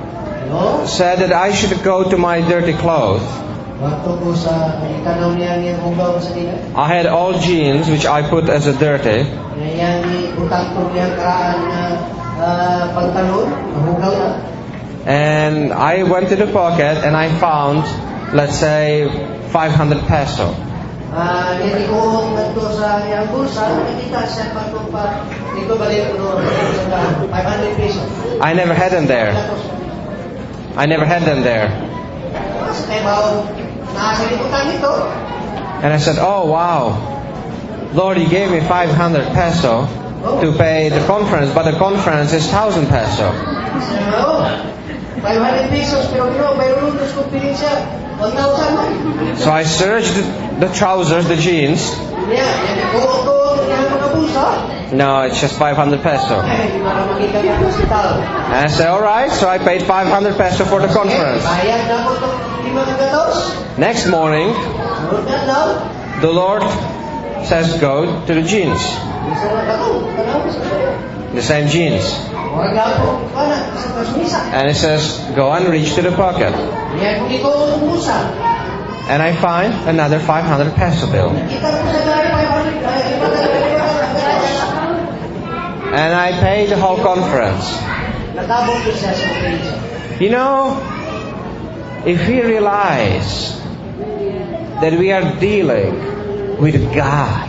No? said that I should go to my dirty clothes. Waktu ko sa ikanaw niya ang hugaw sa nila. I had old jeans which I put as a dirty, Yang utang ko niya karaan na ah, pantalon, hugaw na. and I went to the pocket and I found, let's say, five hundred peso. Ah, yan ko nagto sa iyang bulsa, nakita siya pa ito pa, ito balik ko five hundred pesos. I never had them there. I never had them there. Mas kay bao, nasa liputan ito. And I said, oh wow, Lord, you gave me five hundred peso to pay the conference, but the conference is one thousand peso. So, five hundred pesos, pero pero mayroon utos ko pilin siya, one thousand man. So I searched the trousers, the jeans. Yeah, yan ko ko yung mga bulsa. No, it's just five hundred peso. Eh, para makita niya ang hospital. And I said, alright, so I paid five hundred peso for the conference. Bayad na ko itong limang gatos. Next morning, Sunod na daw. the Lord says, go to the jeans. Isa na gato, tanaw sa kaya. The same jeans. Huwag na po, pana, sa pasmisa. And it says, go and reach to the pocket. Yan, kung ikaw ang bulsa. And I find another five hundred peso bill. Kita ko sa gaya, five hundred, ay, iba na gatos. And I paid the whole conference. Natabog ko siya sa page. You know, if we realize that we are dealing with God,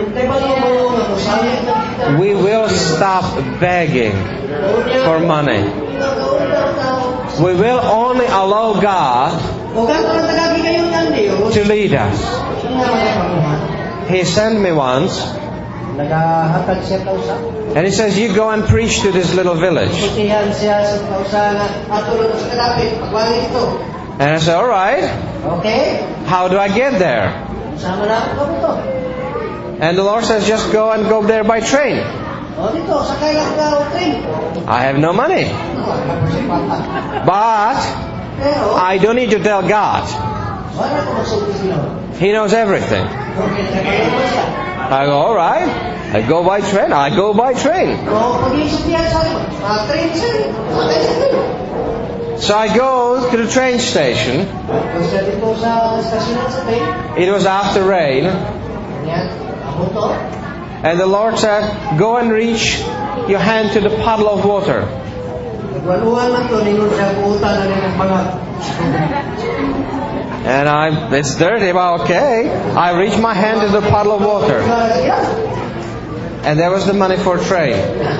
we will stop begging for money. We will only allow God to lead us. He sent me once, and he says, you go and preach to this little village. And I said, alright, Okay? how do I get there? Sama na ako dito. And the Lord says, just go and go there by train. O dito, sakay lang ka o train. I have no money. But Pero, I don't need to tell God. wala ko magsulti sila. He knows everything. Okay, nagkaroon mo siya. I go, alright, I go by train. I go by train. O, pag-iisip niya sa akin, ah, train siya. Sakay sa train. So I go to the train station. Tapos siya dito sa stasyonan sa train. It was after rain. Yan, ako to. And the Lord said, go and reach your hand to the puddle of water. Nagwaluhan man to, ningon siya kuutan na rin ang mga. And I, it's dirty, but okay. I reached my hand to the puddle of water. And there was the money for a train.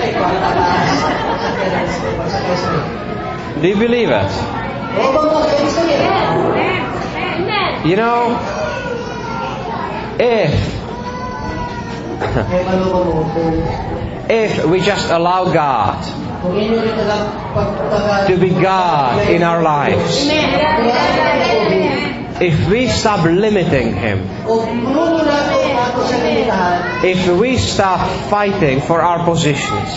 Do you believe it? You know, if if we just allow God to be God in our lives, if we stop limiting Him, if we stop fighting for our positions,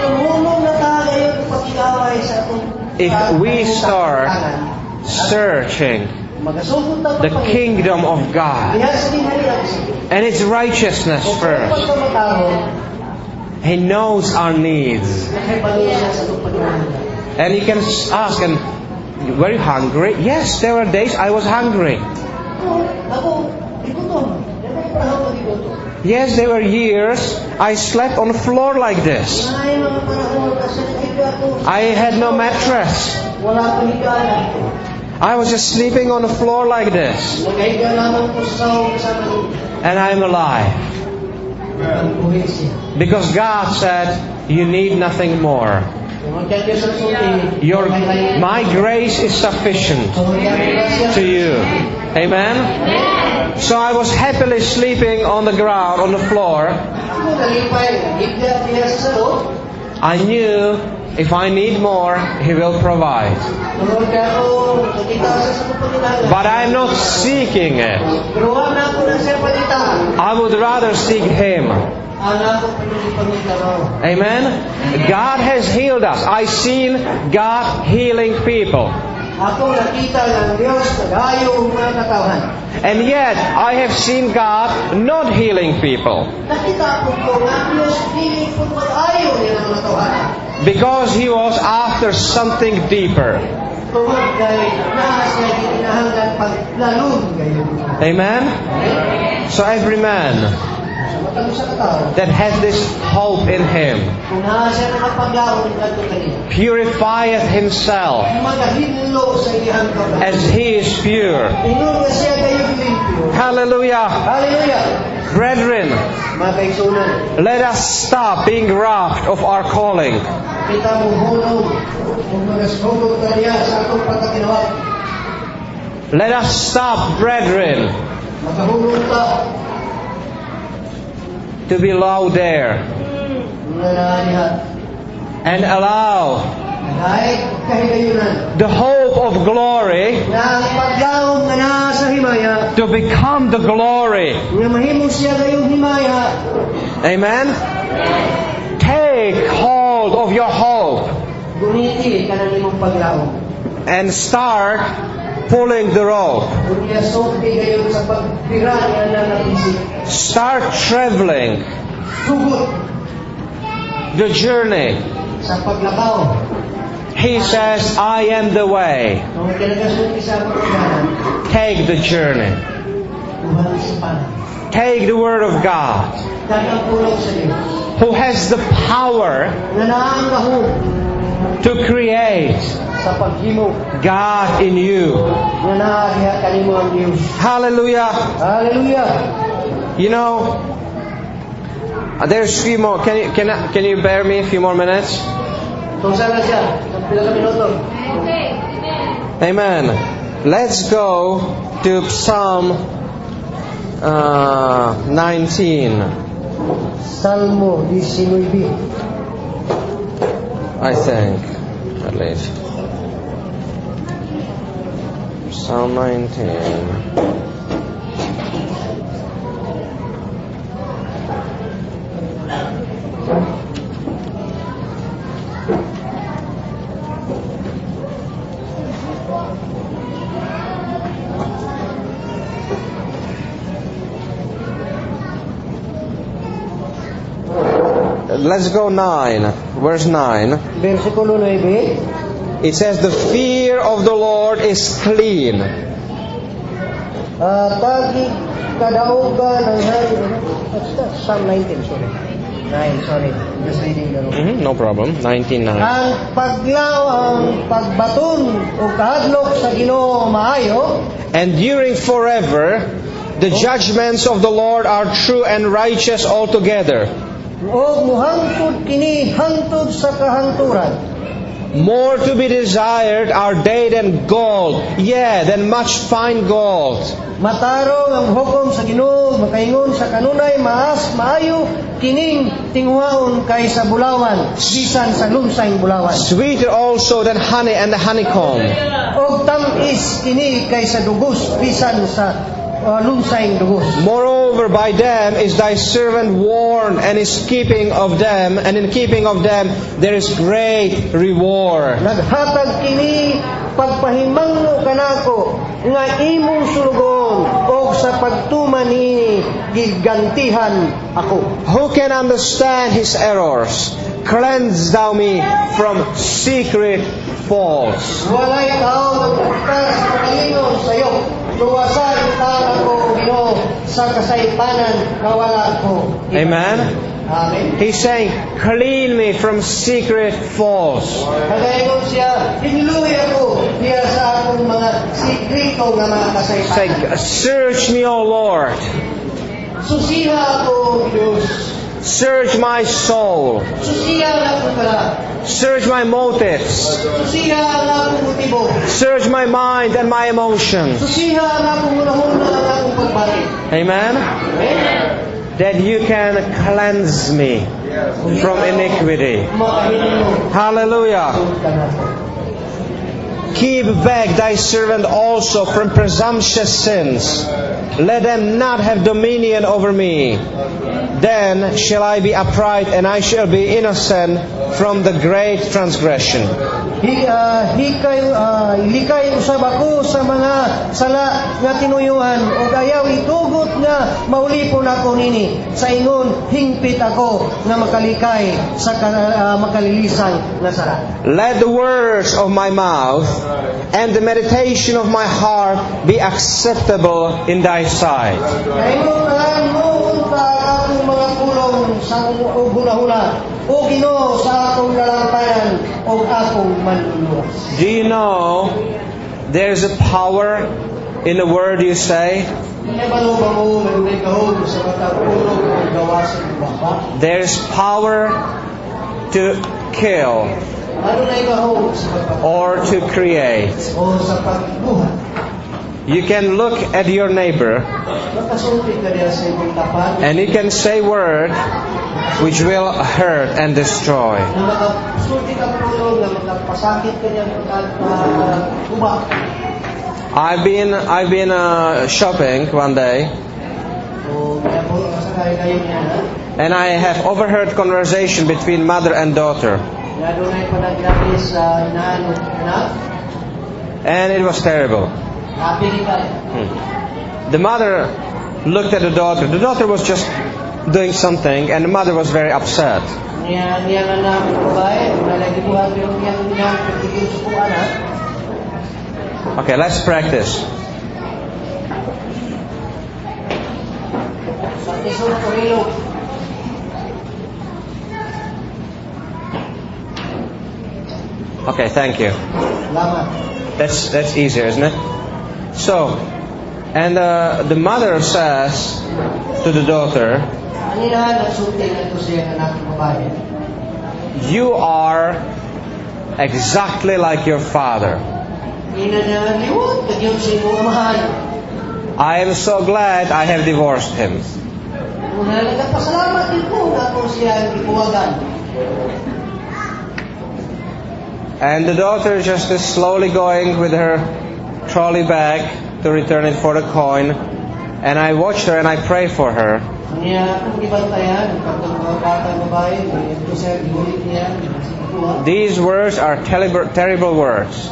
if we start searching the kingdom of God and its righteousness first, He knows our needs. And you can ask Him, were you hungry? Yes, there were days I was hungry. Yes, there were years I slept on the floor like this. I had no mattress. I was just sleeping on the floor like this. And I'm alive. Because God said, you need nothing more. Your, my grace is sufficient to you. Amen? So I was happily sleeping on the ground, on the floor. I knew if I need more, He will provide. But I'm not seeking it. I would rather seek Him. Amen? God has healed us. I've seen God healing people. And yet, I have seen God not healing people. Because He was after something deeper. tungod kay naa siya ginahanglan paglalom kayo. Amen? So every man Matalo sa katao. that has this hope in him Kung naa siya nakapaglaom kadto kanila. purifieth himself Magahinlo sa iyang kaugalingon. as he is pure. Ingon nga siya kayo limpyo. Hallelujah. Hallelujah. Brethren, Mga kaigsunan, let us stop being robbed of our calling. kita mo hulog kung magasugod ka niya sa atong pagkakinawat. Let us stop, brethren, Makahulog ka. to be low there Nga naanihan. and allow Kahit kahigayunan. the hope of glory Na ang paglaom nga naa sa himaya, to become the glory. nga mahimo siya kayong himaya, Amen? Take hold of your hope guniti ka ng imong paglaom. and start pulling the rope. Kung niya sulti kayo sa pagbira niya na napisip. Start traveling Sugot the journey. sa paglabaw. He says, I am the way. Kung kinagasulti sa paglabaw, Take the journey. buhay sa panan. Take the word of God, Dagang pulong sa Diyos. who has the power Nga naang kahug to create sa paghimo. God in you. Nga naagiha kanimo ang Diyos. Hallelujah. Hallelujah. You know, uh, there's a few more. Can you, can, I, can you bear me a few more minutes? Kung saan na siya? Sa pila ka minuto. Amen. Let's go to Psalm uh, nineteen. Salmo nineteen. I think, at least. Psalm nineteen. Let's go nine. Verse nine. Versikulo nine. It says, the fear of the Lord is clean. Uh, tagi kadaugan ng hari. What's that? Psalm nineteen, sorry. nine, sorry. I'm just reading the room. Mm-hmm, no problem. nineteen nine. Ang paglaw, ang pagbaton o kahadlok sa Ginoo maayo, Enduring forever, the judgments of the Lord are true and righteous altogether. o muhangtod kini hangtod sa kahanturan. More to be desired are they than gold, yea, than much fine gold. Matarong ang hukom sa Ginoo, makaingon sa kanunay maas maayo kining tingwaon kay sa bulawan, bisan sa lunsay bulawan. Sweeter also than honey and the honeycomb. Og tamis kini kay sa dugos, bisan sa uh, lunsay dugos. Moreover, by them is thy servant warned, and is keeping of them, and in keeping of them there is great reward. Naghatag kini pagpahimangno kanako nga imong sulugon og sa pagtuman ni gigantihan ako. Who can understand his errors? Cleanse thou me from secret faults. Walay tao nagpagkas pagalingon sa iyo. Luwasan kita ako Ginoo sa kasaypanan nga wala ko. Amen. Amen. He's saying, clean me from secret faults. Kagayon siya, hiniluwi ako niya sa akong mga sikrito nga mga Say, kasaypanan. search me, O Lord. Susiha ako Diyos. Search my soul. Susiha na ko ka. Search my motives. Susiha na akong motibo. Search my mind and my emotions. Susiha na akong hunahuna ang akong pagbati. Amen. Amen. That you can cleanse me from iniquity. Makahinino. Hallelujah. Ka na ko. Keep back thy servant also from presumptuous sins. Let them not have dominion over me. Then shall I be upright, and I shall be innocent from the great transgression. Hi, uh, hikay, uh, ilikay usab ako sa mga sala nga tinuyuan ug ayaw itugot nga maulipon ako nini sa ingon hingpit ako nga makalikay sa uh, makalilisang nga sala. Let the words of my mouth and the meditation of my heart be acceptable in thy sight. Kaingon ngalan mo unta akong mga pulong sa uguna-huna o Ginoo sa akong nalangtayan o akong manluluwas. Do you know there's a power in the word you say? There's power to kill or to create. You can look at your neighbor and you can say word which will hurt and destroy. I've been I've been uh, shopping one day, and I have overheard conversation between mother and daughter, and it was terrible. Hmm. The mother looked at the daughter. The daughter was just doing something, and the mother was very upset. Okay, let's practice. Okay, thank you. That's that's easier, isn't it? So, and uh, the mother says to the daughter, "You are exactly like your father. I am so glad I have divorced him." And the daughter just is slowly going with her trolley bag to return it for the coin. And I watched her and I pray for her. These words are terrible, terrible words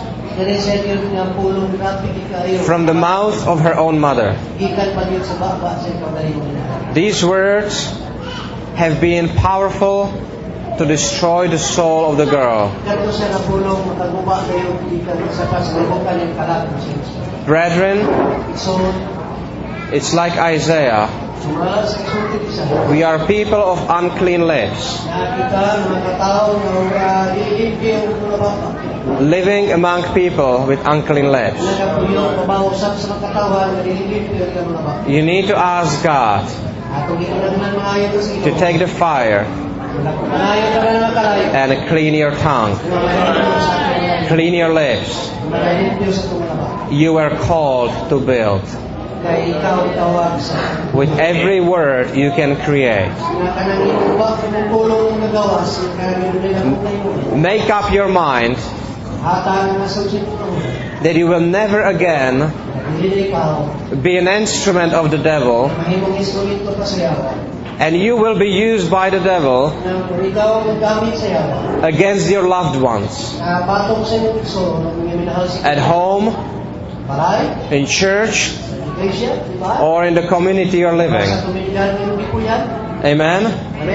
from the mouth of her own mother. These words have been powerful to destroy the soul of the girl. Brethren, it's like Isaiah. We are people of unclean lips, living among people with unclean lips. You need to ask God to take the fire and clean your tongue, clean your lips. You were called to build. With every word you can create. Make up your mind that you will never again be an instrument of the devil, and you will be used by the devil against your loved ones at home, in church, or in the community you're living. Amen?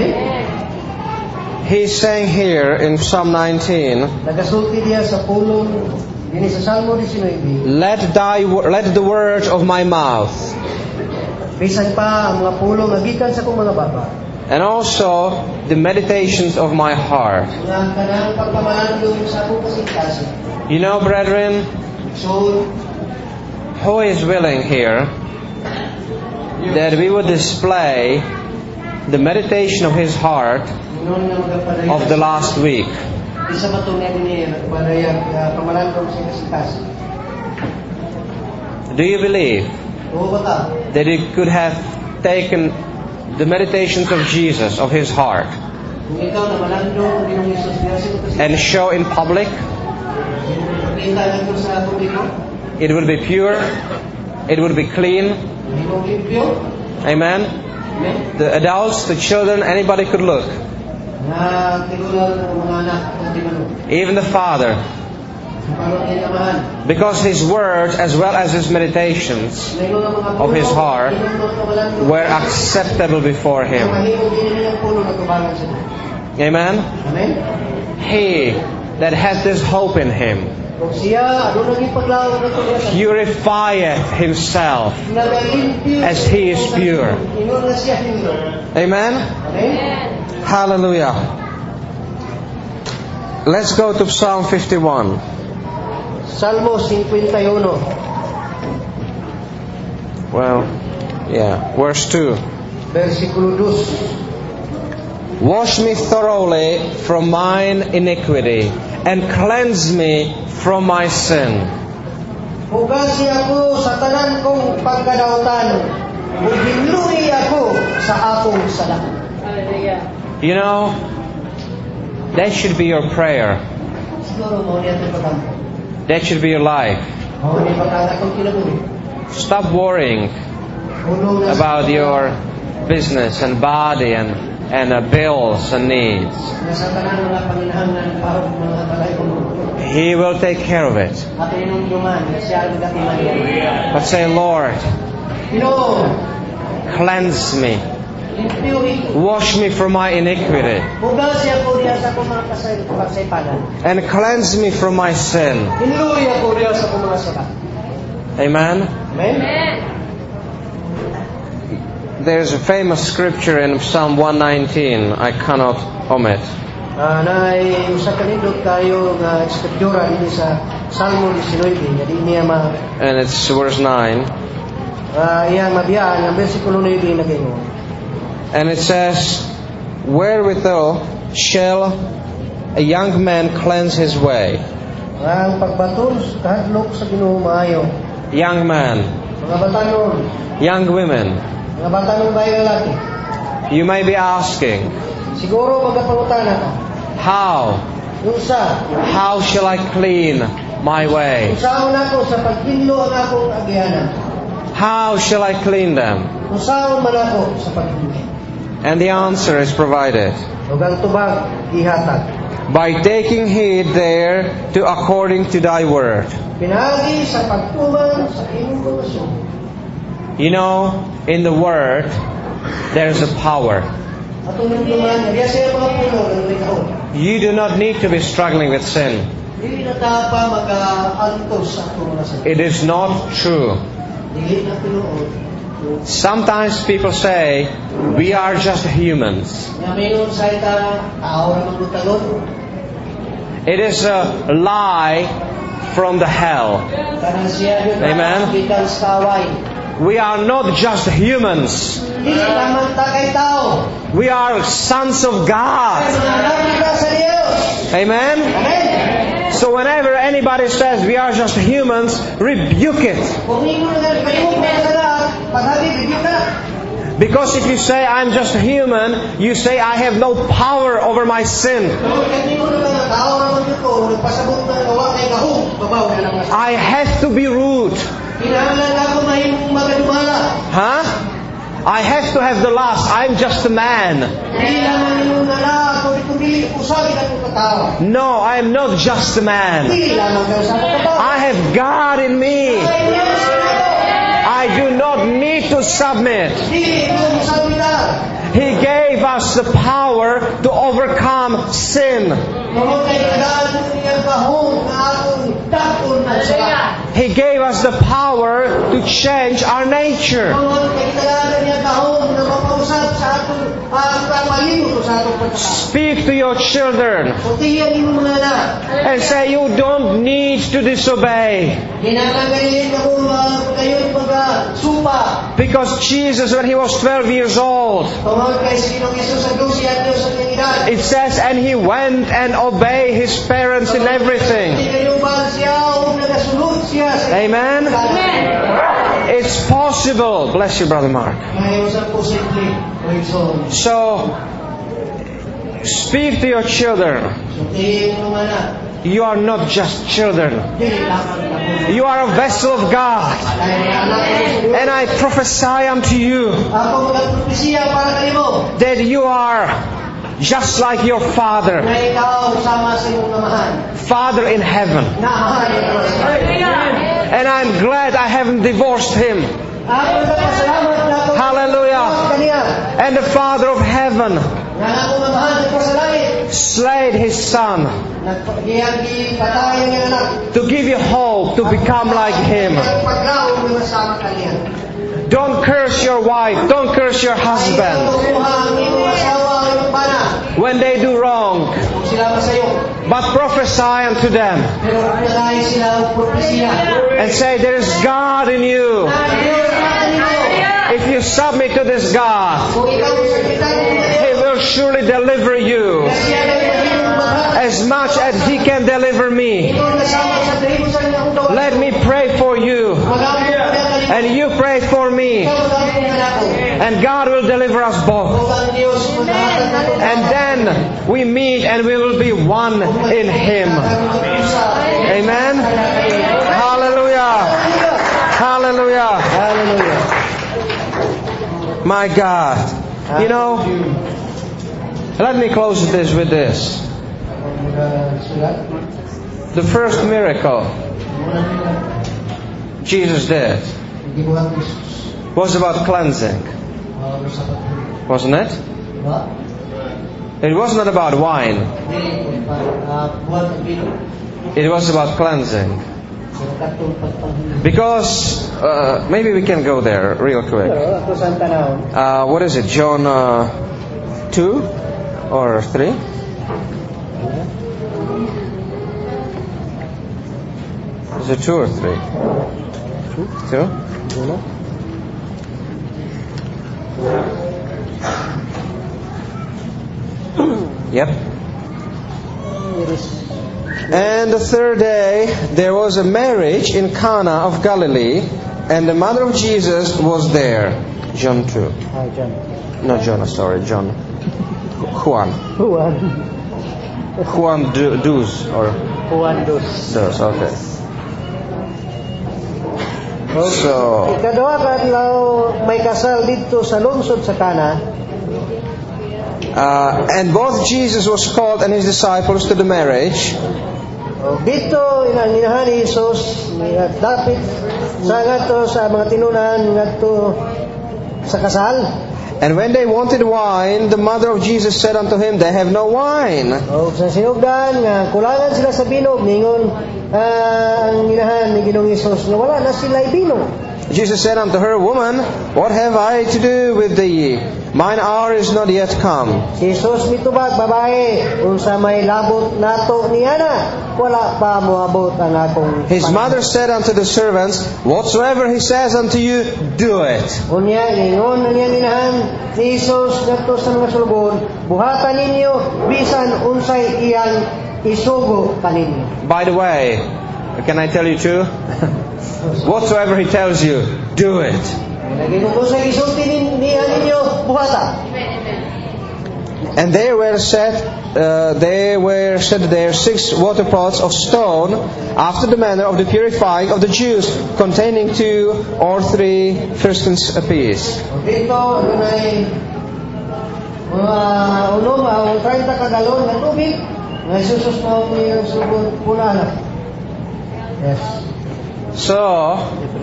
He's saying here in Psalm nineteen, Let thy let the words of my mouth and also the meditations of my heart. You know, brethren, who is willing here that we would display the meditation of his heart of the last week? Do you believe that he could have taken the meditations of Jesus, of his heart, and show in public? It would be pure, it would be clean. Amen? The adults, the children, anybody could look. Na tigulang mga anak kung di man. Even the Father. Because His words as well as His meditations of His heart were acceptable before Him. Amen? He that hath this hope in Him purifieth himself as He is pure. Amen? Hallelujah. Let's go to Psalm fifty-one. Salmo fifty-one. Well, yeah, verse two. Versikulo two. Wash me thoroughly from mine iniquity, and cleanse me from my sin. Hugasi ako sa tanan kong pagkadautan, ug hinluoy ako sa akong sala. You know, that should be your prayer. Siguro mo niya pagkampo. That should be your life. Mo ni pagkada kong kinabuhi. Stop worrying about your business and body and and uh, bills and needs. He will take care of it. But say, Lord, cleanse me. Wash me from my iniquity. And cleanse me from my sin. Amen? Amen. There's a famous scripture in Psalm one nineteen I cannot omit. Uh, naay usa ka nindot tayo nga eskriptura dinhi sa Salmo nineteen nga di niya ma And it's verse nine. uh, iyang mabiyaan ang bersikulo nine nagaingon. And it says, wherewithal shall a young man cleanse his way? Ang pagbaton kahadlok sa Ginoo maayo. Young man, Mga batanon, young women, mga batanon bayo lalaki. you may be asking, Siguro magapangutana ka. how? Unsa? How shall I clean my way? Unsaon ako sa paghinlo ang akong agianan? How shall I clean them? Unsaon man ako sa paghinlo? And the answer is provided. Ug ang tubag gihatag. By taking heed there to according to thy word. Pinagi sa pagtuman sa imong kalusyon. You know, in the word, there's a power. Atong nagduman, diya siya mga puno ng likahon. You do not need to be struggling with sin. Dili na ta pa maka-antos sa atong mga sakit. It is not true. Dili na tinuod. Sometimes people say, we are just humans. Nga mayroon sa ita, tao na magbutalon. It is a lie from the hell. Kanang siya yun Amen. gikan sa kaway. We are not just humans. Dili naman ta kay tao. We are sons of God. Mga anak kita sa Diyos. Amen? Amen. So whenever anybody says we are just humans, rebuke it. Kung hindi mo na kalimog na sa lahat, paghabi, bigyan ka na. Because if you say I'm just a human, you say I have no power over my sin. Kung hindi mo na nga tao naman dito, nagpasabot na gawa kay kahong, babaw na lang. I have to be rude. Kinahanglan ako mahimong magadumala. Huh? I have to have the last. I'm just a man. Hindi naman yung nala, kung dili usagi na itong katao. No, I am not just a man. Hindi lamang kayo sa katao. I have God in me. Ay, Diyos ka na. I do not need to submit. Dili ito sabi na. He gave us the power to overcome sin. Mga kailangan niya kahong na akong dakon na sa. He gave us the power to change our nature. Mga kailangan niya kahong na mapausap sa atong pagpapalino sa atong pagkakao. Speak to your children So tiyan mo mga na. and say you don't need to disobey. Ginagagalin ako kayo pagka-supa. Because Jesus, when he was twelve years old, Tungkol kay Sinong Yesus ang dosi at Diyos ang edad. it says, and he went and obeyed his parents in everything. Hindi kayo ba siya o nagasunod siya sa Amen? It's possible. Bless you, Brother Mark. Ngayon sa posible. So, speak to your children. So tiyan mo mga na. You are not just children. Dili lamang ako. You are a vessel of God. Ay, mga anak ko sa Diyos. And I prophesy unto you Ako magpropesya para kanimo. that you are just like your Father, na ikaw sama sa iyong amahan. Father in heaven. Na amahan ito sa And I'm glad I haven't divorced him. Ako nagpasalamat na ako. Hallelujah. Kaniya. And the Father of heaven Na ako mamahan ko sa langit. slayed His Son Nagpagiyagi patay ang iyong anak. to give you hope to become like Him. Paglaong mo sama kaniya. Don't curse your wife. Don't curse your husband when they do wrong. But prophesy unto them and say, there is God in you. If you submit to this God, He will surely deliver you as much as He can deliver me. Let me pray for you, and you pray for me, and God will deliver us both. And then we meet and we will be one in Him. Amen. Hallelujah. Hallelujah. Hallelujah. My God. You know, let me close this with this. The first miracle Jesus did was about cleansing, wasn't it? It was not about wine. It was about cleansing. Because, uh, maybe we can go there real quick. Uh, what is it? John uh, two or three? Is it two or three? Two? Yep. And the third day there was a marriage in Cana of Galilee, and the mother of Jesus was there. John two. Not John, sorry, John. Juan. Juan. Juan Duz or Juan Duz. Duz, okay. So, ikaduha kadlaw may kasal dito sa lungsod sa Cana. Uh, and both Jesus was called and His disciples to the marriage. Dito inanginahan ni Jesus dapit sa ngadto sa mga tinunan ngadto sa kasal. And when they wanted wine, the mother of Jesus said unto Him, they have no wine. O sa sinugdan nga kulangan sila sa binog ningon uh, ang inahan ni Ginoong Hesus nga wala na sila binog. Jesus said unto her, Woman, what have I to do with thee? Mine hour is not yet come. Si Jesus mitubag, babae, unsa may labot nato niya na, wala pa moabot ang akong His panahon. mother said unto the servants, Whatsoever He says unto you, do it. Unya, ningon na niya minahan ni Jesus ngadto sa mga sulgon, buhatan ninyo, bisan unsay iyang isugo kaninyo. By the way, can I tell you too? Whatsoever He tells you, do it. And there were set, uh, there were set there six water pots of stone, after the manner of the purifying of the Jews, containing two or three firstings apiece. Dito, ay mga unom, ang thirty kagalon na tubig, na susus mo yung subon punala. Yes. So,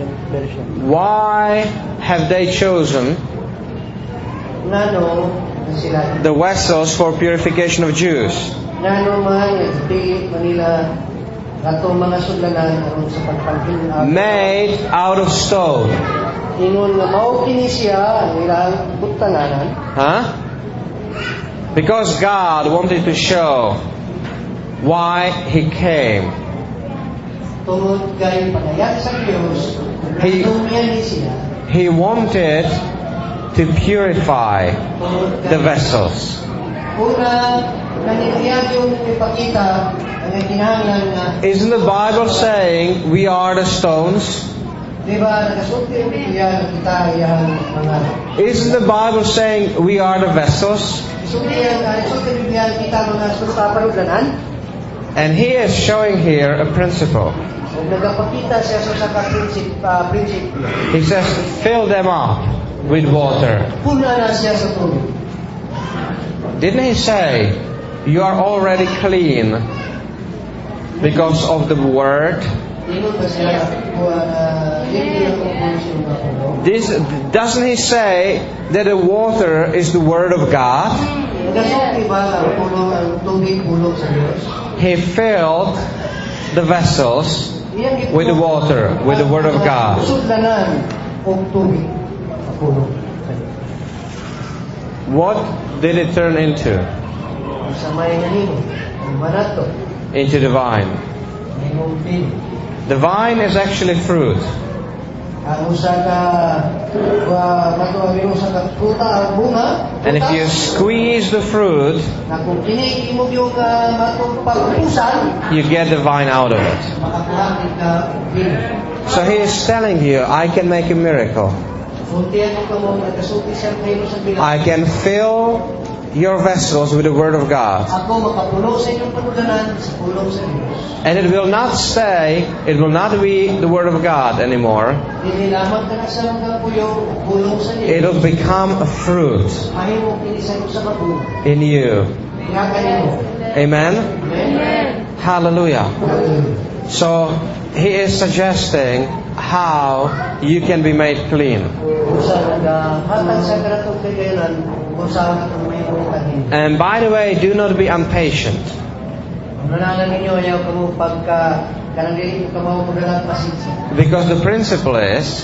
why have they chosen Nano, sila. the vessels for purification of Jews? Nano man, pili Manila, atong mga sudlanan aron sa pagpanghin. Made out of stone. Ingon nga mao kini siya ang ilang butanganan. Huh? Because God wanted to show why He came. Tungod kay pagayat sa Dios, He- natumian ni siya. He wanted to purify the vessels. Una, naniyag yung ipakita ang kinahanglan nga, Isn't the Bible saying we are the stones? di ba, nakasulti ang bitiyan kita iyang mga Isn't the Bible saying we are the vessels? isultihan, isulti ang bitiyan kita mga sulta panuglanan. And He is showing here a principle. Kung nagapakita siya sa saka prinsip, uh, prinsip, He says, fill them up with water. puna na siya sa tubig. Didn't He say, you are already clean because of the Word? This, doesn't He say that the water is the Word of God? He filled the vessels with the water, with the Word of God. What did it turn into? Into the vine. The vine is actually fruit. And if you squeeze the fruit, you get the vine out of it. So He is telling you, I can make a miracle. I can fill your vessels with the Word of God. And it will not stay, it will not be the Word of God anymore. It will become a fruit in you. Amen? Hallelujah. So He is suggesting how you can be made clean. And by the way, do not be impatient. Because the principle is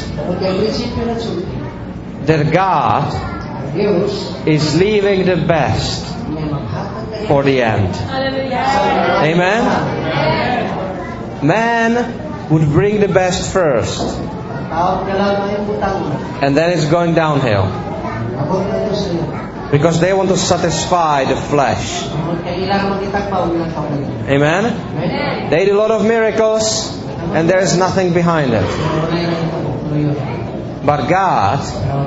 that God is leaving the best for the end. Amen? Man would bring the best first, and then it's going downhill. Because they want to satisfy the flesh. Amen? They do a lot of miracles, and there is nothing behind it. But God,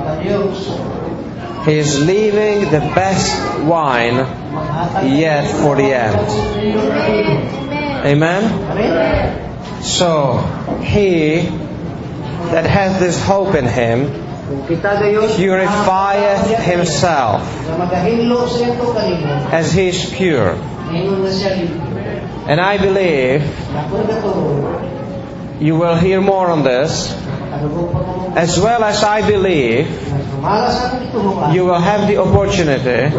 He is leaving the best wine yet for the end. Amen? So, he that has this hope in Him purifieth himself as he is pure. And I believe you will hear more on this, as well as I believe you will have the opportunity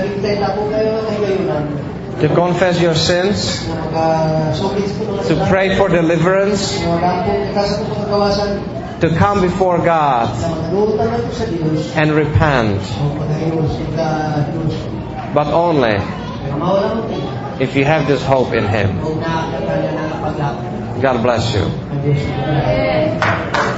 to confess your sins, to pray for deliverance, to come before God and repent. But only if you have this hope in Him. God bless you.